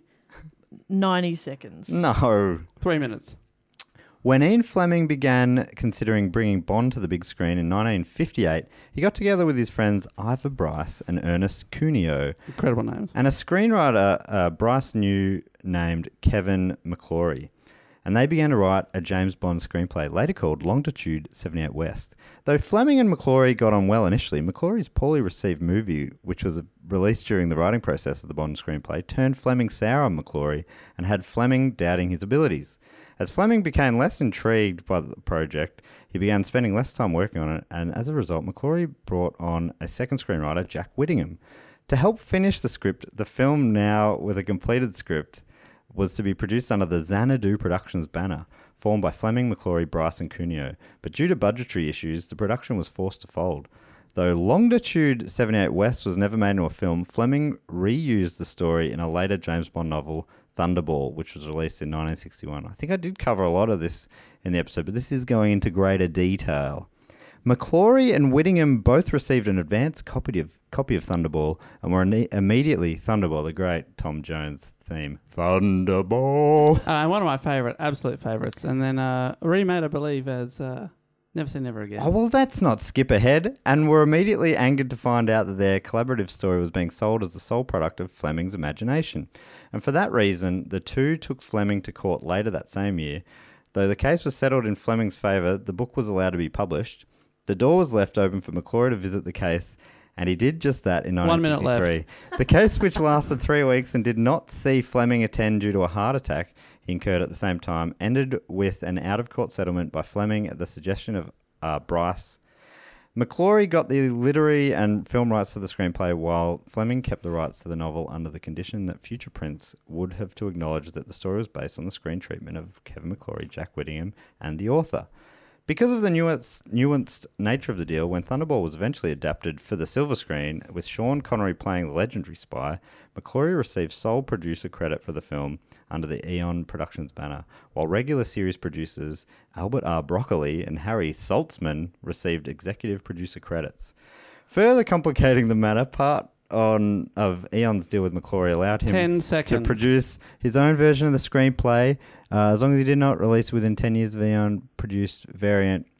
ninety seconds. no. Three minutes. When Ian Fleming began considering bringing Bond to the big screen in nineteen fifty-eight, he got together with his friends Ivor Bryce and Ernest Cuneo, Incredible names. and a screenwriter uh, Bryce knew named Kevin McClory. And they began to write a James Bond screenplay, later called Longitude seventy-eight West. Though Fleming and McClory got on well initially, McClory's poorly received movie, which was released during the writing process of the Bond screenplay, turned Fleming sour on McClory and had Fleming doubting his abilities. As Fleming became less intrigued by the project, he began spending less time working on it, and as a result, McClory brought on a second screenwriter, Jack Whittingham. To help finish the script, the film, now with a completed script, was to be produced under the Xanadu Productions banner, formed by Fleming, McClory, Bryce and Cuneo. But due to budgetary issues, the production was forced to fold. Though Longitude seventy-eight West was never made into a film, Fleming reused the story in a later James Bond novel, Thunderball, which was released in nineteen sixty-one. I think I did cover a lot of this in the episode, but this is going into greater detail. McClory and Whittingham both received an advanced copy of copy of Thunderball and were ne- immediately Thunderball, the great Tom Jones theme. Thunderball. Uh, and one of my favourite, absolute favourites. And then uh, remade, I believe, as uh, Never Say Never Again. Oh, well, that's not skip ahead, and were immediately angered to find out that their collaborative story was being sold as the sole product of Fleming's imagination. And for that reason, the two took Fleming to court later that same year. Though the case was settled in Fleming's favour, the book was allowed to be published. The door was left open for McClory to visit the case, and he did just that in One nineteen minute sixty-three. left. The case, which lasted three weeks and did not see Fleming attend due to a heart attack he incurred at the same time, ended with an out-of-court settlement by Fleming at the suggestion of uh, Bryce. McClory got the literary and film rights to the screenplay, while Fleming kept the rights to the novel under the condition that future prints would have to acknowledge that the story was based on the screen treatment of Kevin McClory, Jack Whittingham, and the author. Because of the nuanced, nuanced nature of the deal, when Thunderball was eventually adapted for the silver screen, with Sean Connery playing the legendary spy, McClory received sole producer credit for the film under the Eon Productions banner, while regular series producers Albert R. Broccoli and Harry Saltzman received executive producer credits. Further complicating the matter, part on of Eon's deal with McClory allowed him Ten to seconds. produce his own version of the screenplay, uh, as long as he did not release within ten years of Eon produced variant.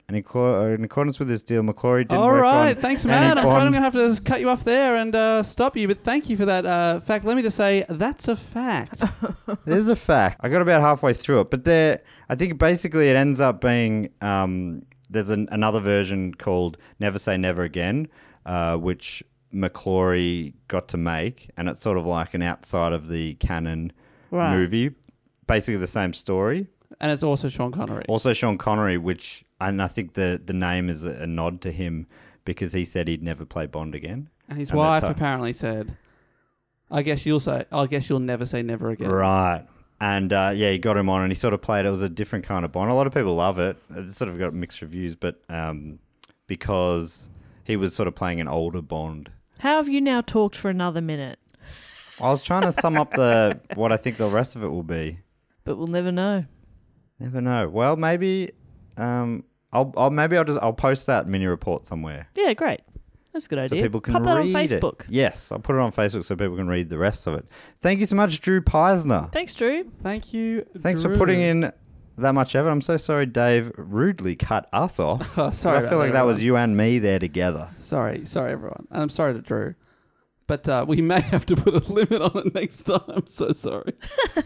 And in, clo- in accordance with this deal, McClory didn't All work right, on thanks, any Matt. I'm Bond- going to have to cut you off there and uh, stop you, but thank you for that uh, fact. Let me just say, that's a fact. It is a fact. I got about halfway through it, but there, I think basically it ends up being um, there's an, another version called Never Say Never Again, uh, which McClory got to make, and it's sort of like an outside of the canon Right. movie, basically the same story. And it's also Sean Connery. Also Sean Connery, which and I think the the name is a, a nod to him because he said he'd never play Bond again. And his And wife that ti- apparently said, I guess you'll say, I guess you'll never say never again. Right. And uh, yeah, he got him on and he sort of played, it was a different kind of Bond. A lot of people love it. It's sort of got mixed reviews, but um, because he was sort of playing an older Bond. How have you now talked for another minute? I was trying to sum up the what I think the rest of it will be. But we'll never know. Never know. Well, maybe um, I'll, I'll maybe I'll just I'll post that mini report somewhere. Yeah, great. That's a good So idea. people can Pop that read on Facebook. it. Yes, I'll put it on Facebook so people can read the rest of it. Thank you so much, Drew Peisner. Thanks, Drew. Thank you, Thanks Drew. for putting in that much effort. I'm so sorry Dave rudely cut us off. Oh, sorry I about feel like that, that was everyone. you and me there together. Sorry, sorry, everyone. And I'm sorry to Drew. But uh, we may have to put a limit on it next time. I'm so sorry.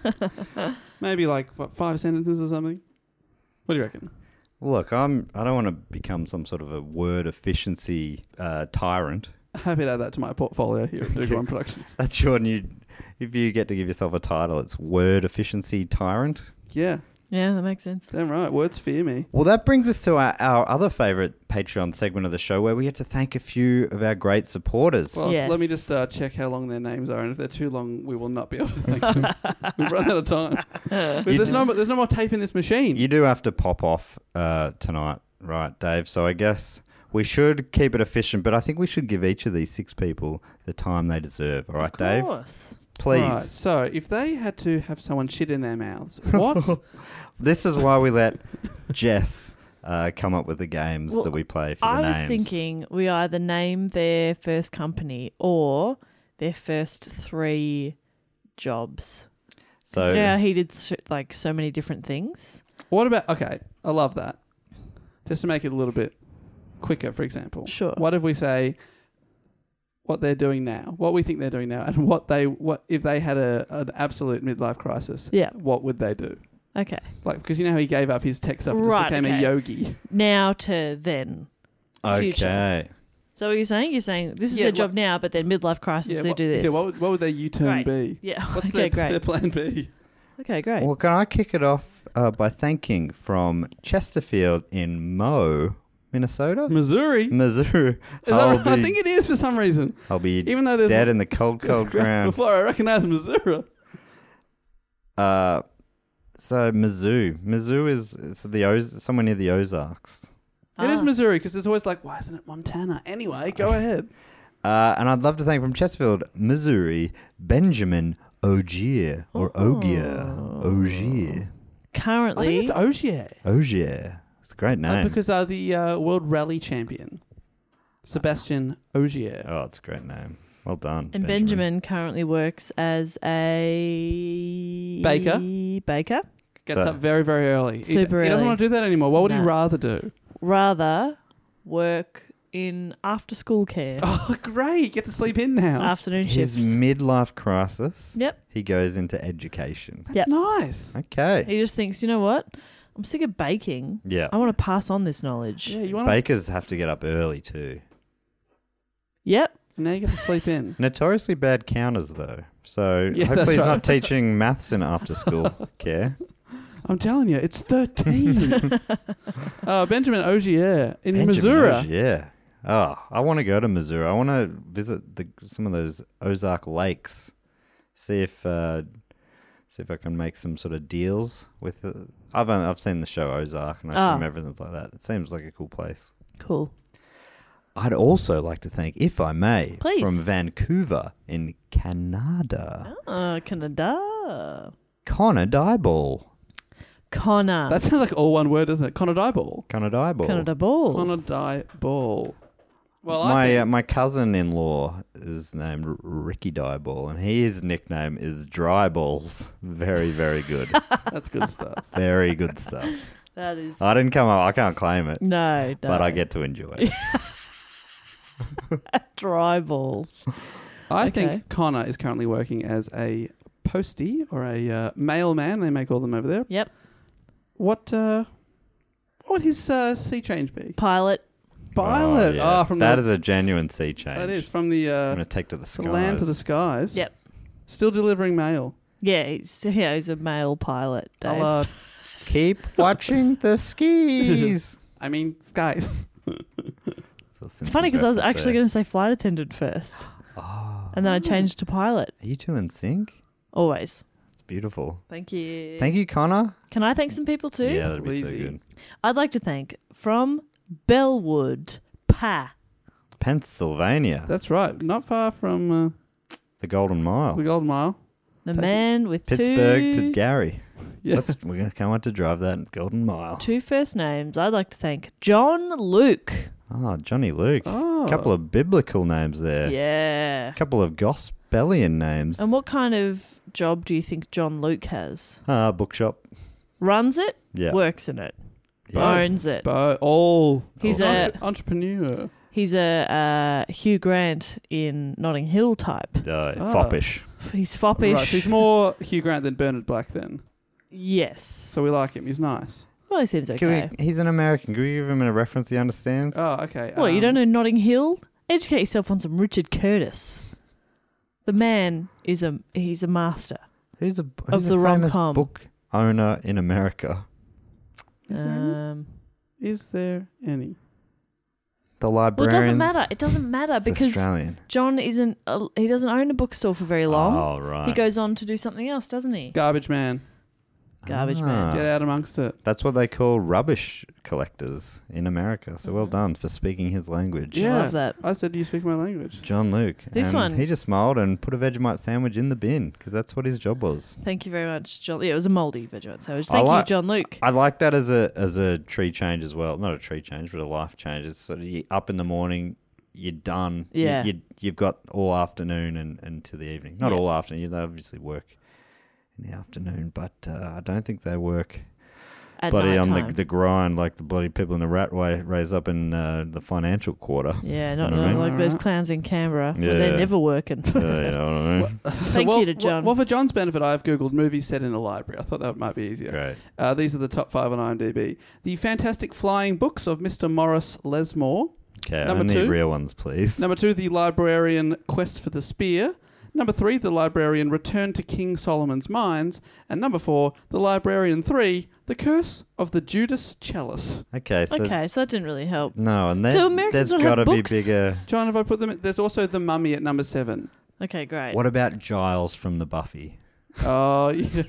Maybe like, what, five sentences or something? What do you reckon? Look, I'm. I don't want to become some sort of a word efficiency uh, tyrant. Happy to add that to my portfolio here at Do Go On Productions. That's your new. If you get to give yourself a title, it's word efficiency tyrant. Yeah. Yeah, that makes sense. Damn right. Words fear me. Well, that brings us to our, our other favourite Patreon segment of the show where we get to thank a few of our great supporters. Well, Yes. let me just uh, check how long their names are, and if they're too long, we will not be able to thank them. We've run out of time. But there's no, there's no more tape in this machine. You do have to pop off uh, tonight, right, Dave? So I guess we should keep it efficient, but I think we should give each of these six people the time they deserve. All right, Of Dave? course. Please. Right, so if they had to have someone shit in their mouths, what? This is why we let Jess uh, come up with the games Well, that we play for I the was names. thinking we either name their first company or their first three jobs. So So, you know how he did s- like so many different things? What about, okay, I love that. Just to make it a little bit quicker, for example. Sure. What if we say what they're doing now, what we think they're doing now, and what they, what if they had a an absolute midlife crisis, Yeah. what would they do? Okay. Like, because you know how he gave up his tech stuff and just Right, became okay. a yogi. Now to then. Future. Okay. So what are you saying? You're saying this is Yeah, their job what- now, but then midlife crisis, they what, do this. Yeah, what would, what would their U-turn Great. be? Yeah, What's okay, their, great. their plan B? Okay, great. Well, can I kick it off uh, by thanking from Chesterfield in Mo, Minnesota? Missouri? Missouri. Is that I'll right? I be- think it is for some reason. I'll be Even though there's dead one- in the cold, cold ground. Before I recognise Missouri. Uh, so Mizzou. Mizzou is it's the Oz- somewhere near the Ozarks. It is Ah. Missouri because there's always like, why isn't it Montana? Anyway, go ahead. Uh, and I'd love to thank from Chesterfield, Missouri, Benjamin Ogier or Ogier. Ogier. I Currently, think it's Ogier. Ogier. It's a great Uh, name. because uh, the uh, world rally champion, Sebastian Ogier. Oh, it's a great name. Well done. and Benjamin currently works as a Baker? Baker. Gets So- up very, very early. He- Super he, doesn't early. want to do that anymore. What would he No. rather do? Rather work in after school care. Oh, great. Get to sleep in now. Afternoon His shifts. midlife crisis. Yep. He goes into education. That's Yep. nice. Okay. He just thinks, you know what? I'm sick of baking. Yeah. I want to pass on this knowledge. Yeah, you want to... Bakers have to get up early too. Yep. Now you get to sleep in. Notoriously bad counters though. So Yeah, hopefully that's he's right. not teaching maths in after school care. I'm telling you, it's thirteen. uh, Benjamin Ogier in Benjamin Missouri. Ogier, Yeah. Oh, I want to go to Missouri. I want to visit the, some of those Ozark lakes. See if uh, see if I can make some sort of deals with. Uh, I've only, I've seen the show Ozark and I Ah. assume everything's like that. It seems like a cool place. Cool. I'd also like to thank, if I may, Please. from Vancouver in Canada, Oh, Canada. Connor Dieball. Connor. That sounds like all one word, doesn't it? Connor Dieball. Connor Dieball. Canada Ball. Connor Dieball. Well, I my think- uh, my cousin-in-law is named R- Ricky Dieball, and his nickname is Dry Balls. Very, very good. that's good stuff. Very good stuff. That is. I didn't come up. I can't claim it. No, no. But I get to enjoy it. Dry balls. I Okay. think Connor is currently working as a postie or a uh, mailman. They may call them over there. Yep. What uh, what would his uh, sea change be? Pilot. Pilot. Oh, yeah. Ah, from that the, is a genuine sea change. That is from the, uh, I'm going to take to the the skies. land to the skies. Yep. Still delivering mail. Yeah, he's, yeah, he's a male pilot, Dave. I'll, uh, Keep watching the skis. I mean, skies. It's funny because I was actually going to say flight attendant first. Oh. And then I changed to pilot. Are you two in sync? Always. It's beautiful. Thank you. Thank you, Connor. Can I thank some people too? Yeah, that'd be so Easy. good. I'd like to thank from Bellwood, Pa. Pennsylvania. That's right. Not far from uh, The Golden Mile. the Golden Mile. The Take man with Pittsburgh two, to Gary. Yeah. That's, we're going to come out to drive that Golden Mile. two first names. I'd like to thank John Luke. Oh, Johnny Luke. A Oh. couple of biblical names there. Yeah. A couple of gospelian names. And what kind of job do you think John Luke has? Ah, bookshop. Runs it? Yeah. Works in it? Yeah. Owns it? But all. He's all a- entre- entrepreneur. He's a uh, Hugh Grant in Notting Hill type. Uh, Ah. Foppish. He's foppish. Right, so he's more Hugh Grant than Bernard Black then. Yes. So we like him. He's nice. Well, he seems Can okay. we, he's an American. Can we give him a reference he understands? Oh, okay. What, you um, don't know Notting Hill? Educate yourself on some Richard Curtis. The man is a he's a master. Who's a, Of who's the a famous rom-com. book owner in America? Is there, any? Um, Is there any? The well, it librarians. doesn't matter. It doesn't matter It's because Australian. John isn't. A, he doesn't own a bookstore for very long. Oh, right. He goes on to do something else, doesn't he? Garbage man. Garbage Ah. man. Get out amongst it. That's what they call rubbish collectors in America. So well done for speaking his language. Yeah. Love that. I said, do you speak my language? John Luke. This And one- He just smiled and put a Vegemite sandwich in the bin because that's what his job was. Thank you very much, John. Yeah, it was a mouldy Vegemite sandwich. I Thank like- you, John Luke. I like that as a as a tree change as well. Not a tree change, but a life change. It's sort of you up in the morning, you're done. You- Yeah. You, you've got all afternoon and, and to the evening. Not Yeah. all afternoon. You obviously work in the afternoon, but uh, I don't think they work At bloody on the, nighttime. the grind like the bloody people in the rat way raise up in uh, the financial quarter. Yeah, You not, know what I not mean? like those clowns in Canberra. where Yeah. they're never working. Yeah, you know what I mean? Thank well, you to John. Well, for John's benefit, I've Googled movies set in a library. I thought that might be easier. Great. Uh, these are the top five on IMDb. The Fantastic Flying Books of Mister Morris Lesmore. Okay, I Number need two. real ones, please. Number two, The Librarian Quest for the Spear. Number three, The Librarian Return to King Solomon's Mines. And number four, The Librarian three, The Curse of the Judas Chalice. Okay, so okay, so that didn't really help. no, and Do then Americans there's not got to have be books? bigger. John, have I put them in? There's also The Mummy at number seven. Okay, great. What about Giles from the Buffy? Oh, yeah.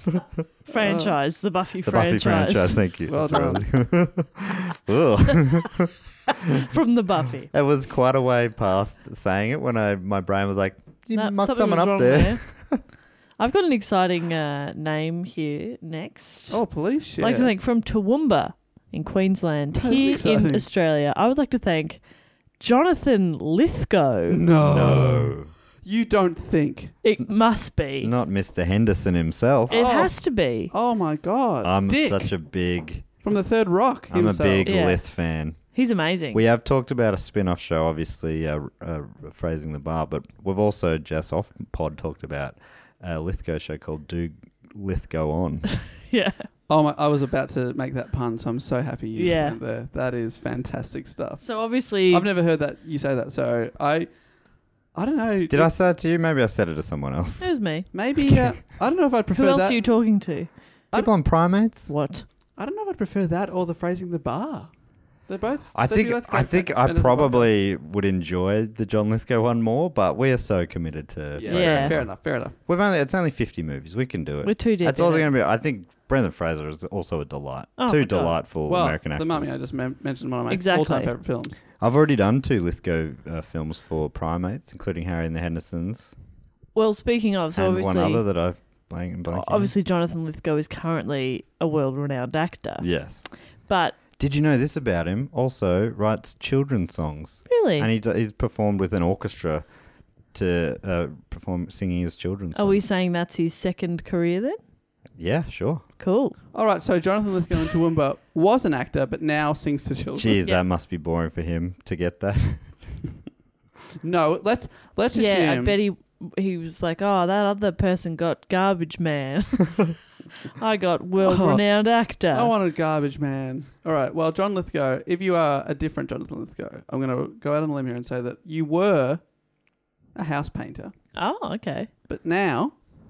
franchise, the Buffy The franchise. Buffy franchise, thank you. Well That's what I was- Ugh. From the Buffy. It was quite a way past saying it when I my brain was like, you No, muck something someone was up wrong there. I've got an exciting uh, name here next. Oh, police shit. I'd like to thank from Toowoomba in Queensland, That's here exciting. in Australia. I would like to thank Jonathan Lithgow. No. No, You don't think. It must be. not Mister Henderson himself. It Oh. has to be. Oh, my God. I'm Dick such a big, from the Third Rock I'm himself. a big Yeah. Lith fan. He's amazing. We have talked about a spin-off show, obviously, uh, uh, Phrasing the Bar, but we've also just off pod talked about a Lithgow show called Do Lithgow On. yeah. Oh, my, I was about to make that pun, so I'm so happy you Yeah. went there. That is fantastic stuff. So obviously, I've never heard that you say that, so I I don't know. Did I say it to you? Maybe I said it to someone else. it was me. Maybe, uh, I don't know if I'd prefer Who else that. are you talking to? People on Primates? What? I don't know if I'd prefer that or the Phrasing the Bar. They're both. I they'd think be both I great think fan- I fantasy probably would enjoy the John Lithgow one more, but we are so committed to. podcasts. Yeah, Phrasing Yeah. the fair Bar. enough, fair enough. We've only it's only fifty movies. We can do it. We're too deep. That's in also it. going to be. I think Brendan Fraser is also a delight. Oh Two my God. delightful Well, American actors. The Mummy, I just mem- mentioned one of my Exactly. all-time favorite films. I've already done two Lithgow uh, films for Primates, including Harry and the Hendersons, Well, speaking of, so and obviously, one other that I blank and blanking. obviously Jonathan Lithgow is currently a world-renowned actor. Yes. But Did you know this about him? Also writes children's songs. really, And he d- he's performed with an orchestra to uh, perform singing his children's songs. are we saying that's his second career then? Yeah, sure. Cool. All right, so Jonathan Lithgow in Toowoomba was an actor, but now sings to children. Jeez, that must be boring for him to get that. No, let's let's Yeah, assume. I bet he he was like, oh, that other person got Garbage Man. I got world-renowned actor. I wanted Garbage Man. All right, well, John Lithgow, if you are a different Jonathan Lithgow, I'm going to go out on a limb here and say that you were a house painter, Oh, okay. but now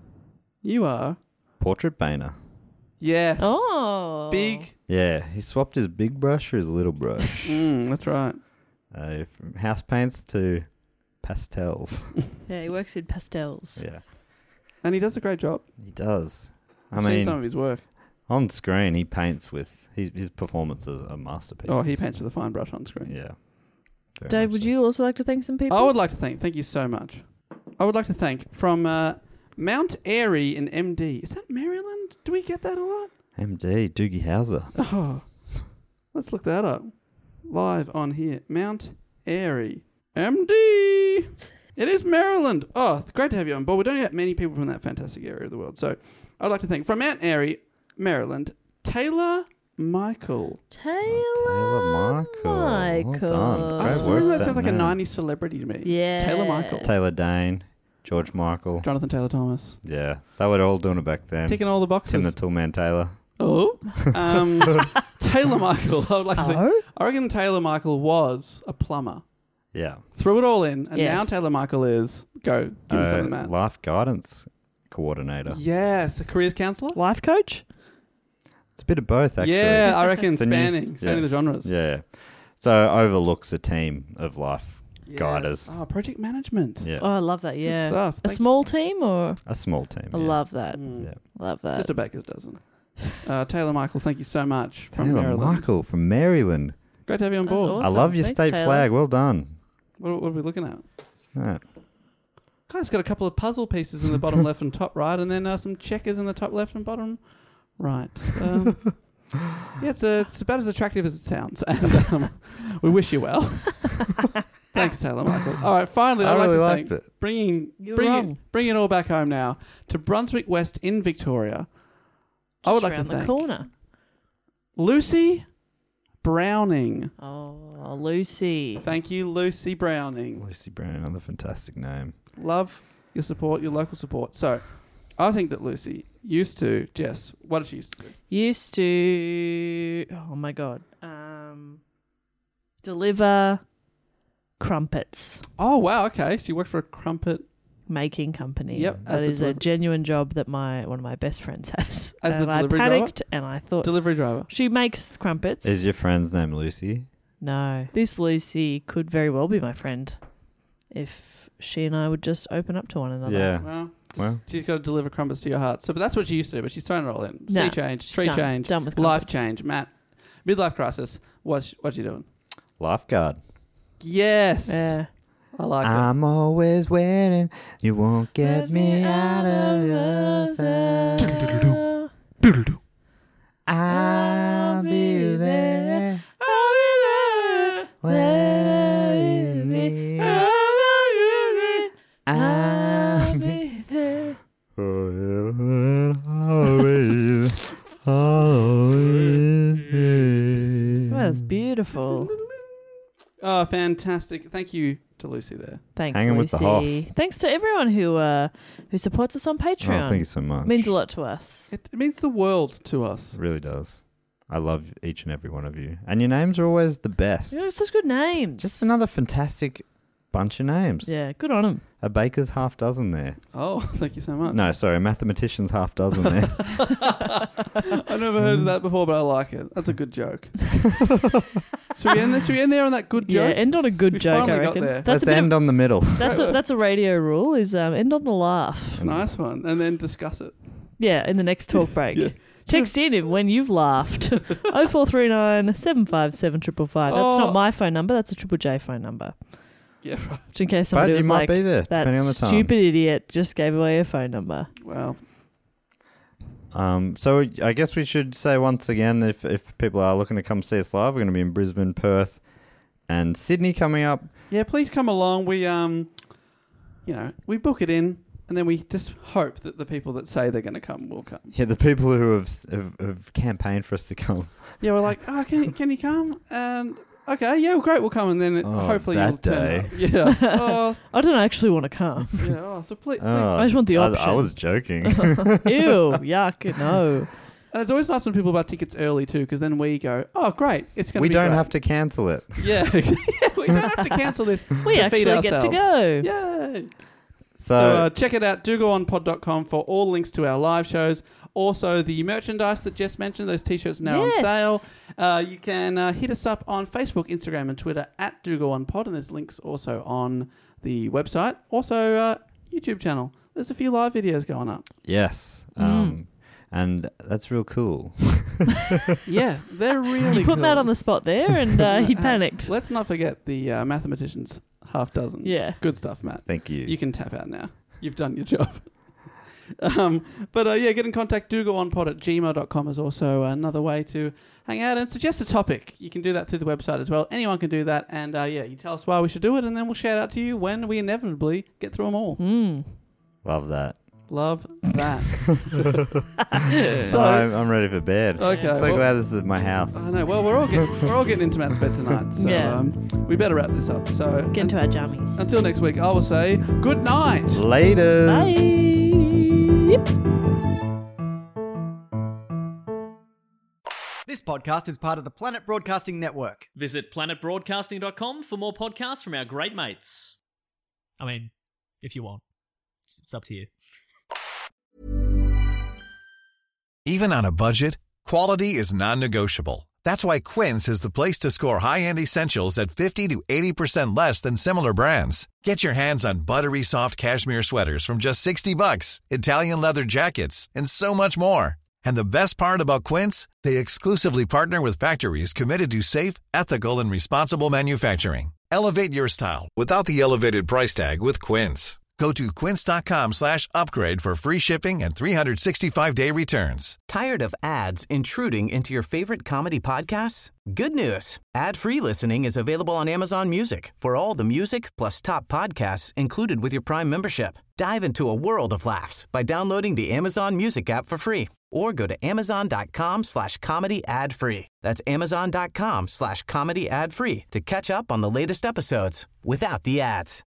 you are, Portrait painter. yes, Oh. big. Yeah, he swapped his big brush for his little brush. Mm, that's right. uh, from house paints to pastels. Yeah, he works in pastels. Yeah, And he does a great job. he does. I I've seen mean, some of his work. on screen, he paints with his, his performances are masterpieces. Oh, he paints with a fine brush on screen. Yeah. Very Dave, much would so. you also like to thank some people? I would like to thank, thank you so much. I would like to thank from uh, Mount Airy in M D. Is that Maryland? Do we get that a lot? M D, Doogie Howser. Oh, let's look that up. Live on here. Mount Airy. M D. It is Maryland. Oh, great to have you on board. We don't get many people from that fantastic area of the world. So I'd like to thank from Mount Airy, Maryland, Taylor Michael. Taylor, Taylor Michael. Michael. Well done. I Great just work, remember that that sounds like a man. nineties celebrity to me. Yeah. Taylor Michael. Taylor Dane, George Michael. Jonathan Taylor Thomas. Yeah, they were all doing it back then. Ticking all the boxes. Tim the Toolman Taylor. Oh. Um, Taylor Michael. I would like to think. Oh? I reckon Taylor Michael was a plumber. Yeah. Threw it all in, and Yes. now Taylor Michael is, go, give me Uh, something, Matt. life guidance coordinator. Yes, a careers counsellor? Life coach? It's a bit of both, actually. Yeah, I reckon It's a new- spanning, spanning yeah. the genres. Yeah. So overlooks a team of life Yes. guiders. Oh, project management. Yeah. Oh, I love that. Yeah. stuff. A Thank small team or? A small team. I yeah. love that. Mm. Yeah. Love that. Just a baker's dozen. Uh, Taylor Michael, thank you so much from Taylor Maryland. Michael from Maryland. Great to have you on That's board. awesome. I love your Thanks, state Taylor. flag. Well done. What, what are we looking at? Yeah. Guys, got a couple of puzzle pieces in the bottom left and top right, and then uh, some checkers in the top left and bottom right. Um, yeah, it's, uh, it's about as attractive as it sounds, and um, we wish you well. Thanks, Taylor Michael. All right, finally, I I'd like really to liked thank, it. bringing You're bring wrong. it, bring it all back home now to Brunswick West in Victoria. I would Just like to around the thank corner. Lucy Browning. Oh, Lucy. Thank you, Lucy Browning. Lucy Brown, another fantastic name. Love your support, your local support. So, I think that Lucy used to, Jess, what did she used to do? Used to, oh my God, um, deliver crumpets Oh, wow, okay. She worked for a crumpet. making company. Yep, as That the is a deliver- genuine job that my one of my best friends has. As the and I delivery driver? panicked and I thought, Delivery driver. she makes crumpets. Is your friend's name Lucy? No. This Lucy could very well be my friend if she and I would just open up to one another. Yeah. Well, Well, she's got to deliver crumpets to your heart. So, but that's what she used to do, but she's thrown it all in. No, sea change, she's tree done. change, Done with life crumpets. change. Matt, midlife crisis. What's, what's she doing? lifeguard. Yes. Yeah. I like it. I'm always waiting. You won't get me out of your sight. I'll be there. I'll be there. Where you need. I'll be there. forever and always. Always be. Well, that's beautiful. Oh, fantastic. Thank you to Lucy there. Thanks, Hanging with Lucy. the Hoff. Thanks to everyone who uh, who supports us on Patreon. Oh, thank you so much. Means a lot to us. It, it means the world to us. It really does. I love each and every one of you. And your names are always the best. You have such good names. Just another fantastic bunch of names. Yeah, good on them. A baker's half dozen there. Oh, thank you so much. No, sorry, a mathematician's half dozen there. I've never heard of that before, but I like it. That's a good joke. should we end there? Should we end there on that good Yeah, joke? end on a good We joke, I finally got reckon. there. That's Let's a bit end of, on the middle. that's a that's a radio rule is um, end on the laugh. Nice one. And then discuss it. Yeah, in the next talk break. Yeah. Text in when you've laughed. oh four three nine, seven five seven, five five five. That's Oh. not my phone number, that's a Triple J phone number. Yeah, right. Just in case But somebody you was might like, be there, that depending on the time. stupid idiot just gave away your phone number. Well, Um, so I guess we should say once again, if, if people are looking to come see us live, we're going to be in Brisbane, Perth, and Sydney coming up. yeah, please come along. We, um, you know, we book it in. and then we just hope that the people that say they're going to come will come. Yeah, the people who have, have, have campaigned for us to come. Yeah, we're like, oh, can, can you come? And okay, yeah, well, great, we'll come, and then it, Oh, hopefully that you'll turn day. up. Yeah. oh, I don't actually want to come. yeah. Oh, so please. Oh, I just want the I- option. I, was joking. Ew, yuck, no. And it's always nice when people buy tickets early too, because then we go, oh, great, it's going to we be don't great. have to cancel it. Yeah, we don't have to cancel this. We to actually feed get to ourselves. go. Yay! So, So uh, check it out, do go on pod dot com for all links to our live shows. Also, the merchandise that Jess mentioned, those t-shirts are now Yes. on sale. Uh, you can uh, hit us up on Facebook, Instagram, and Twitter at Do Go On Pod, and there's links also on the website. Also, uh, YouTube channel. There's a few live videos going up. yes. Mm. Um, and that's real cool. Yeah, they're really You put cool. Matt on the spot there, and uh, he Uh, panicked. Let's not forget the uh, mathematicians half dozen. Yeah. Good stuff, Matt. Thank you. You can tap out now. You've done your job. um, but uh, yeah, get in contact. Do go on pod at gmail dot com is also another way to hang out and suggest a topic. You can do that through the website as well. Anyone can do that. And uh, yeah, you tell us why we should do it, and then we'll shout out to you when we inevitably get through them all. Mm. Love that. Love that. So I'm, I'm ready for bed. Okay, I'm so well- glad this is my house. I know. Well, we're all getting we're all getting into Matt's bed tonight, so Yeah. um, we better wrap this up. So Get into our jammies. until next week, I will say good night. Later. Bye. This podcast is part of the Planet Broadcasting Network. Visit planet broadcasting dot com for more podcasts from our great mates. I mean, if you want. It's, it's up to you. Even on a budget, quality is non-negotiable. That's why Quince is the place to score high-end essentials at fifty to eighty percent less than similar brands. Get your hands on buttery soft cashmere sweaters from just sixty bucks, Italian leather jackets, and so much more. And the best part about Quince, they exclusively partner with factories committed to safe, ethical, and responsible manufacturing. Elevate your style without the elevated price tag with Quince. Go to quince.com slash upgrade for free shipping and three sixty-five day returns. Tired of ads intruding into your favorite comedy podcasts? Good news. Ad-free listening is available on Amazon Music for all the music plus top podcasts included with your Prime membership. Dive into a world of laughs by downloading the Amazon Music app for free or go to amazon.com slash comedy ad free. That's amazon.com slash comedy ad free to catch up on the latest episodes without the ads.